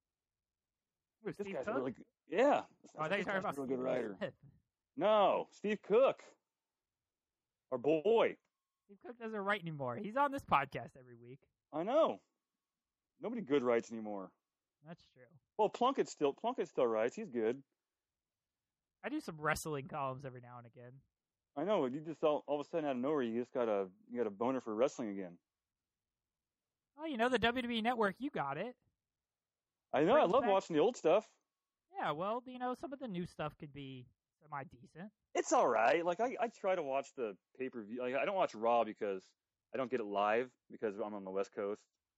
Who, This Steve guy's Cook? really good. Yeah. Oh, I thought you This were talking guy's about a real Stephen good A. writer. Smith. No, Steve Cook. Our boy. Steve Cook doesn't write anymore. He's on this podcast every week. I know. Nobody good writes anymore. That's true. Well, Plunkett still Plunkett still writes. He's good. I do some wrestling columns every now and again. I know. You just all, all of a sudden out of nowhere, you just got a you got a boner for wrestling again. Oh, you know, the W W E Network, you got it. I know. I Brings love back- watching the old stuff. Yeah, well, you know, some of the new stuff could be semi-decent. It's all right. Like I, I try to watch the pay per view. Like I don't watch Raw because I don't get it live because I'm on the West Coast.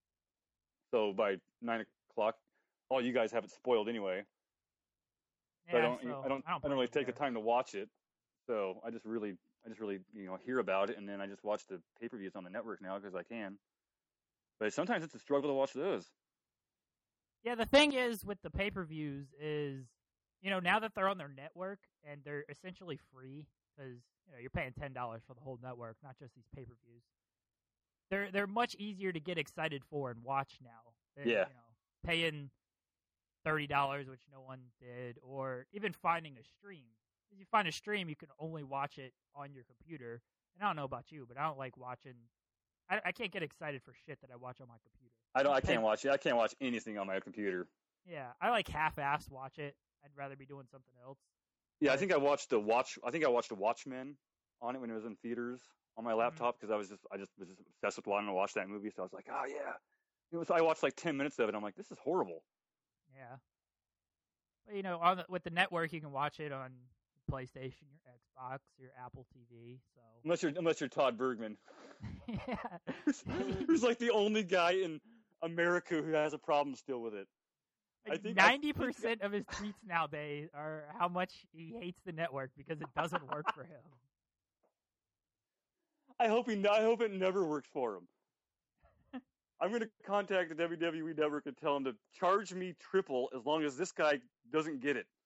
So by nine o'clock, all you guys have it spoiled anyway. So I Yeah, don't, so I don't, I don't blame really you take the there. time to watch it. So I just really, I just really, you know, hear about it, and then I just watch the pay per views on the network now because I can. But sometimes it's a struggle to watch those. Yeah, the thing is with the pay-per-views is, you know, now that they're on their network and they're essentially free because, you know, you're paying ten dollars for the whole network, not just these pay-per-views. They're they're much easier to get excited for and watch now. Than, Yeah. You know, paying thirty dollars, which no one did, or even finding a stream. If you find a stream, you can only watch it on your computer. And I don't know about you, but I don't like watching. I, I can't get excited for shit that I watch on my computer. I don't, I Pay- can't watch it. I can't watch anything on my computer. Yeah, I like half-ass watch it. I'd rather be doing something else. Yeah, I Right. think I watched the watch. I think I watched the Watchmen on it when it was in theaters on my laptop because I was just, I just was just obsessed with wanting to watch that movie. So I was like, oh yeah. It was. I watched like ten minutes of it. I'm like, this is horrible. Yeah. But, you know, on the, with the network, you can watch it on PlayStation, your Xbox, your Apple T V. So Unless you're, unless you're Todd Bergman, yeah, who's, who's like the only guy in America who has a problem still with it. I think I ninety think- percent of his tweets nowadays are how much he hates the network because it doesn't work for him. I hope he. I hope it never works for him. I'm going to contact the W W E network and tell him to charge me triple as long as this guy doesn't get it.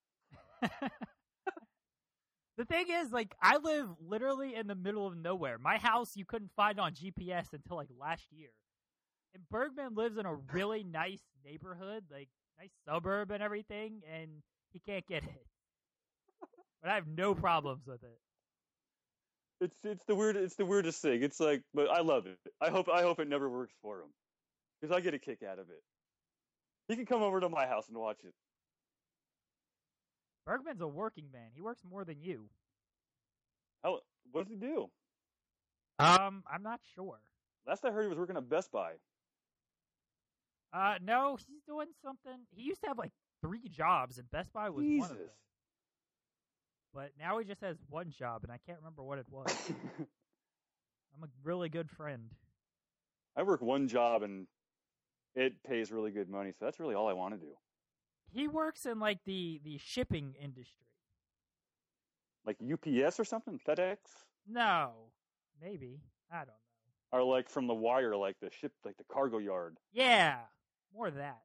The thing is, like, I live literally in the middle of nowhere. My house you couldn't find on G P S until like last year. And Bergman lives in a really nice neighborhood, like nice suburb and everything, and he can't get it. But I have no problems with it. It's it's the weird it's the weirdest thing. It's like, but I love it. I hope I hope it never works for him because I get a kick out of it. He can come over to my house and watch it. Bergman's a working man. He works more than you. How? What does he do? Um, I'm not sure. Last I heard, he was working at Best Buy. Uh, no, he's doing something. He used to have like three jobs, and Best Buy was one of them. Jesus. But now he just has one job, and I can't remember what it was. I'm a really good friend. I work one job and it pays really good money, so that's really all I want to do. He works in like the, the shipping industry. Like U P S or something, FedEx, No, maybe. I don't know. or like from the wire, like the ship, like the cargo yard. Yeah, more of that.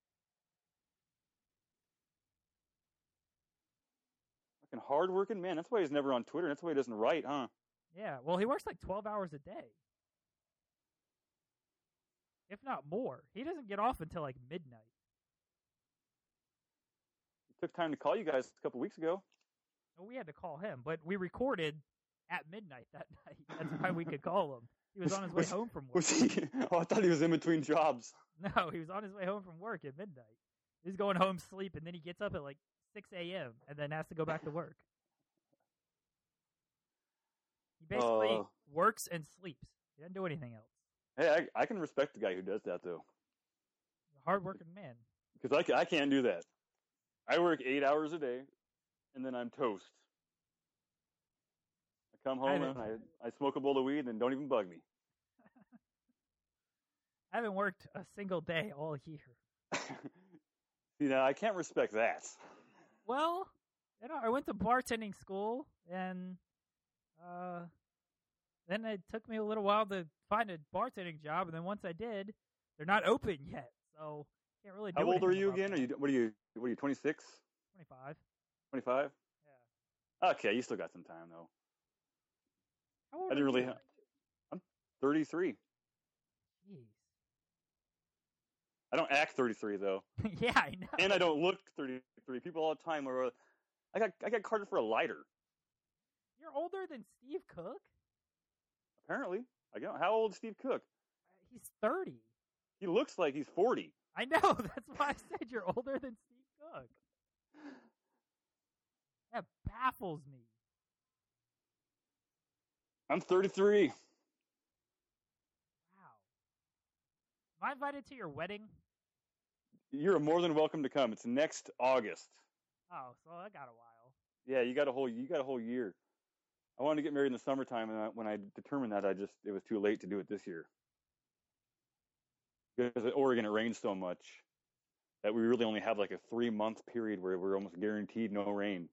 Fucking hardworking man. That's why he's never on Twitter. That's why he doesn't write, huh? Yeah, well, he works like twelve hours a day. If not more. He doesn't get off until like midnight. He took time to call you guys a couple weeks ago. Well, we had to call him, but we recorded at midnight that night. That's why we could call him. He was on his way Was- home from work. Was he? Oh, I thought he was in between jobs. No, he was on his way home from work at midnight. He's going home sleep, and then he gets up at like six a.m. and then has to go back to work. He basically Oh. works and sleeps. He doesn't do anything else. Hey, I, I can respect the guy who does that though, He's a hard-working man. because I, ca- I can't do that. I work eight hours a day, and then I'm toast. I come home I and I, I smoke a bowl of weed, and don't even bug me. I haven't worked a single day all year. You know, I can't respect that. Well, you know, I went to bartending school, and uh, then it took me a little while to find a bartending job, and then once I did, they're not open yet, so Can't really do How old are anything you about again? that. Are you what are you what are you twenty-six? twenty-five. twenty-five? Yeah. Okay, you still got some time though. How old I didn't are really you? ha- I'm thirty-three. Jeez. I don't act thirty-three though. Yeah, I know. And I don't look thirty-three. People all the time are I got I got carded for a lighter. You're older than Steve Cook? Apparently. I don't how old is Steve Cook? Uh, He's thirty. He looks like he's forty. I know. That's why I said you're older than Steve Cook. That baffles me. I'm thirty-three. Wow. Am I invited to your wedding? You're more than welcome to come. It's next August. Oh, so I got a while. Yeah, you got a whole you got a whole year. I wanted to get married in the summertime, and I, when I determined that, I just it was too late to do it this year. Because at Oregon, it rains so much that we really only have like a three month period where we're almost guaranteed no rain.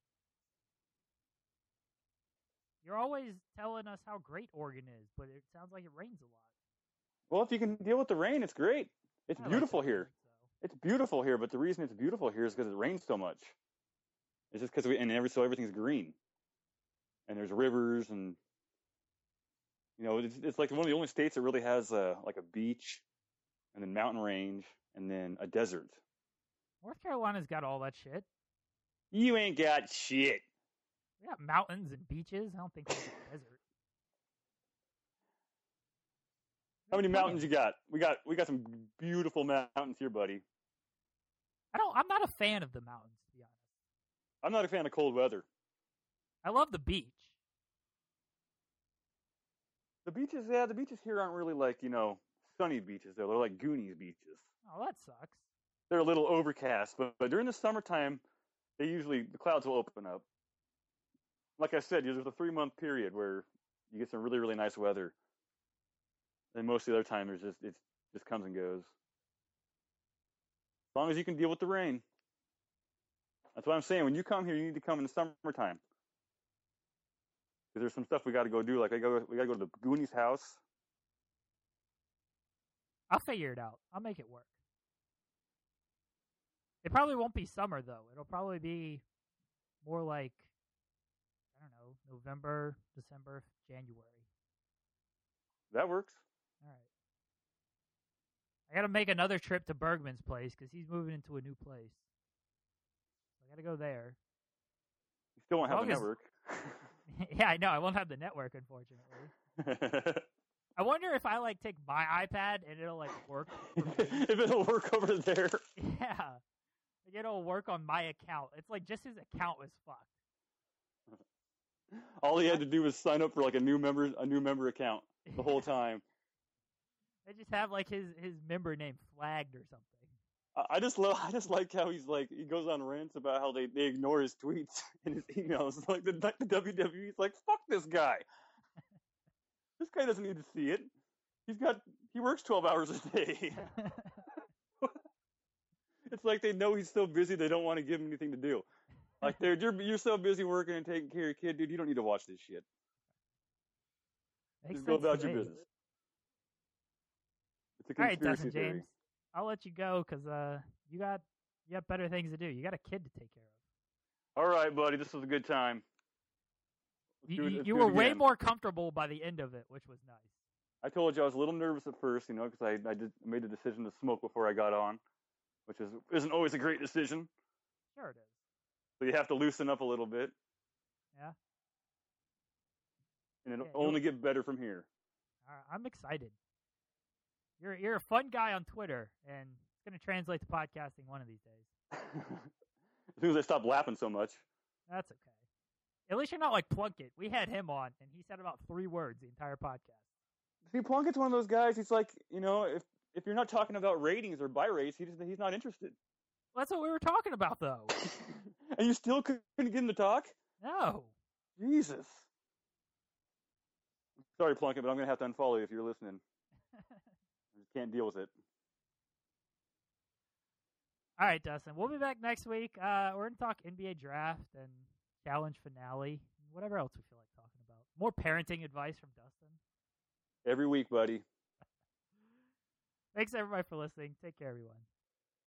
You're always telling us how great Oregon is, but it sounds like it rains a lot. Well, if you can deal with the rain, it's great. It's I like beautiful the here. rain, so. It's beautiful here, but the reason it's beautiful here is because it rains so much. It's just because we and every so everything's green, and there's rivers, and you know it's it's like one of the only states that really has a like a beach, and then mountain range, and then a desert. North Carolina's got all that shit. You ain't got shit. We got mountains and beaches. I don't think there's a desert. How many There's mountains plenty. you got? We got we got some beautiful mountains here, buddy. I don't. I'm not a fan of the mountains, to be honest. I'm not a fan of cold weather. I love the beach. The beaches, yeah, the beaches here aren't really like, you know, sunny beaches. Though. They're like Goonies beaches. Oh, that sucks. They're a little overcast, but, but during the summertime, they usually, the clouds will open up. Like I said, there's a three-month period where you get some really, really nice weather. And most of the other time, there's just, it just comes and goes. As long as you can deal with the rain. That's what I'm saying. When you come here, you need to come in the summertime. Because there's some stuff we got to go do. Like I go, we got to go to the Goonies house. I'll figure it out. I'll make it work. It probably won't be summer though. It'll probably be more like I don't know, November, December, January. That works. All right. I got to make another trip to Bergman's place because he's moving into a new place. So I got to go there. You still won't As have a long as- network. Yeah, I know. I won't have the network, unfortunately. I wonder if I like take my iPad and it'll like work. For me. If it'll work over there. Yeah, like it'll work on my account. It's like just his account was fucked. All he had to do was sign up for like a new member, a new member account the whole time. They just have like his his member name flagged or something. I- I just love, I just like how he's like, he goes on rants about how they, they ignore his tweets and his emails. Like the, like the W W E's like, fuck this guy. This guy doesn't need to see it. He's got, he works twelve hours a day. It's like they know he's so busy they don't want to give him anything to do. Like they're you're you're so busy working and taking care of your kid, dude. You don't need to watch this shit. Makes Just go sense about to your me. business. It's a All right, conspiracy Dustin theory. James, I'll let you go because uh, you got you got better things to do. You got a kid to take care of. All right, buddy. This was a good time. Let's You, do it- you, let's you do it were way again. more comfortable by the end of it, which was nice. I told you I was a little nervous at first, you know, because I I did made the decision to smoke before I got on, which is isn't always a great decision. Sure it is. So you have to loosen up a little bit, Yeah. and it'll Yeah, you'll- only get better from here. All right, I'm excited. You're you're a fun guy on Twitter, and it's going to translate to podcasting one of these days. As soon as I stop laughing so much. That's okay. At least you're not like Plunkett. We had him on, and he said about three words the entire podcast. See, Plunkett's one of those guys. He's like, you know, if if you're not talking about ratings or buy rates, he just he's not interested. Well, that's what we were talking about, though. And you still couldn't get him to talk? No. Jesus. Sorry, Plunkett, but I'm gonna have to unfollow you if you're listening. I just can't deal with it. All right, Dustin. We'll be back next week. Uh, we're going to talk N B A draft and challenge finale, whatever else we feel like talking about. More parenting advice from Dustin. Every week, buddy. Thanks, everybody, for listening. Take care, everyone.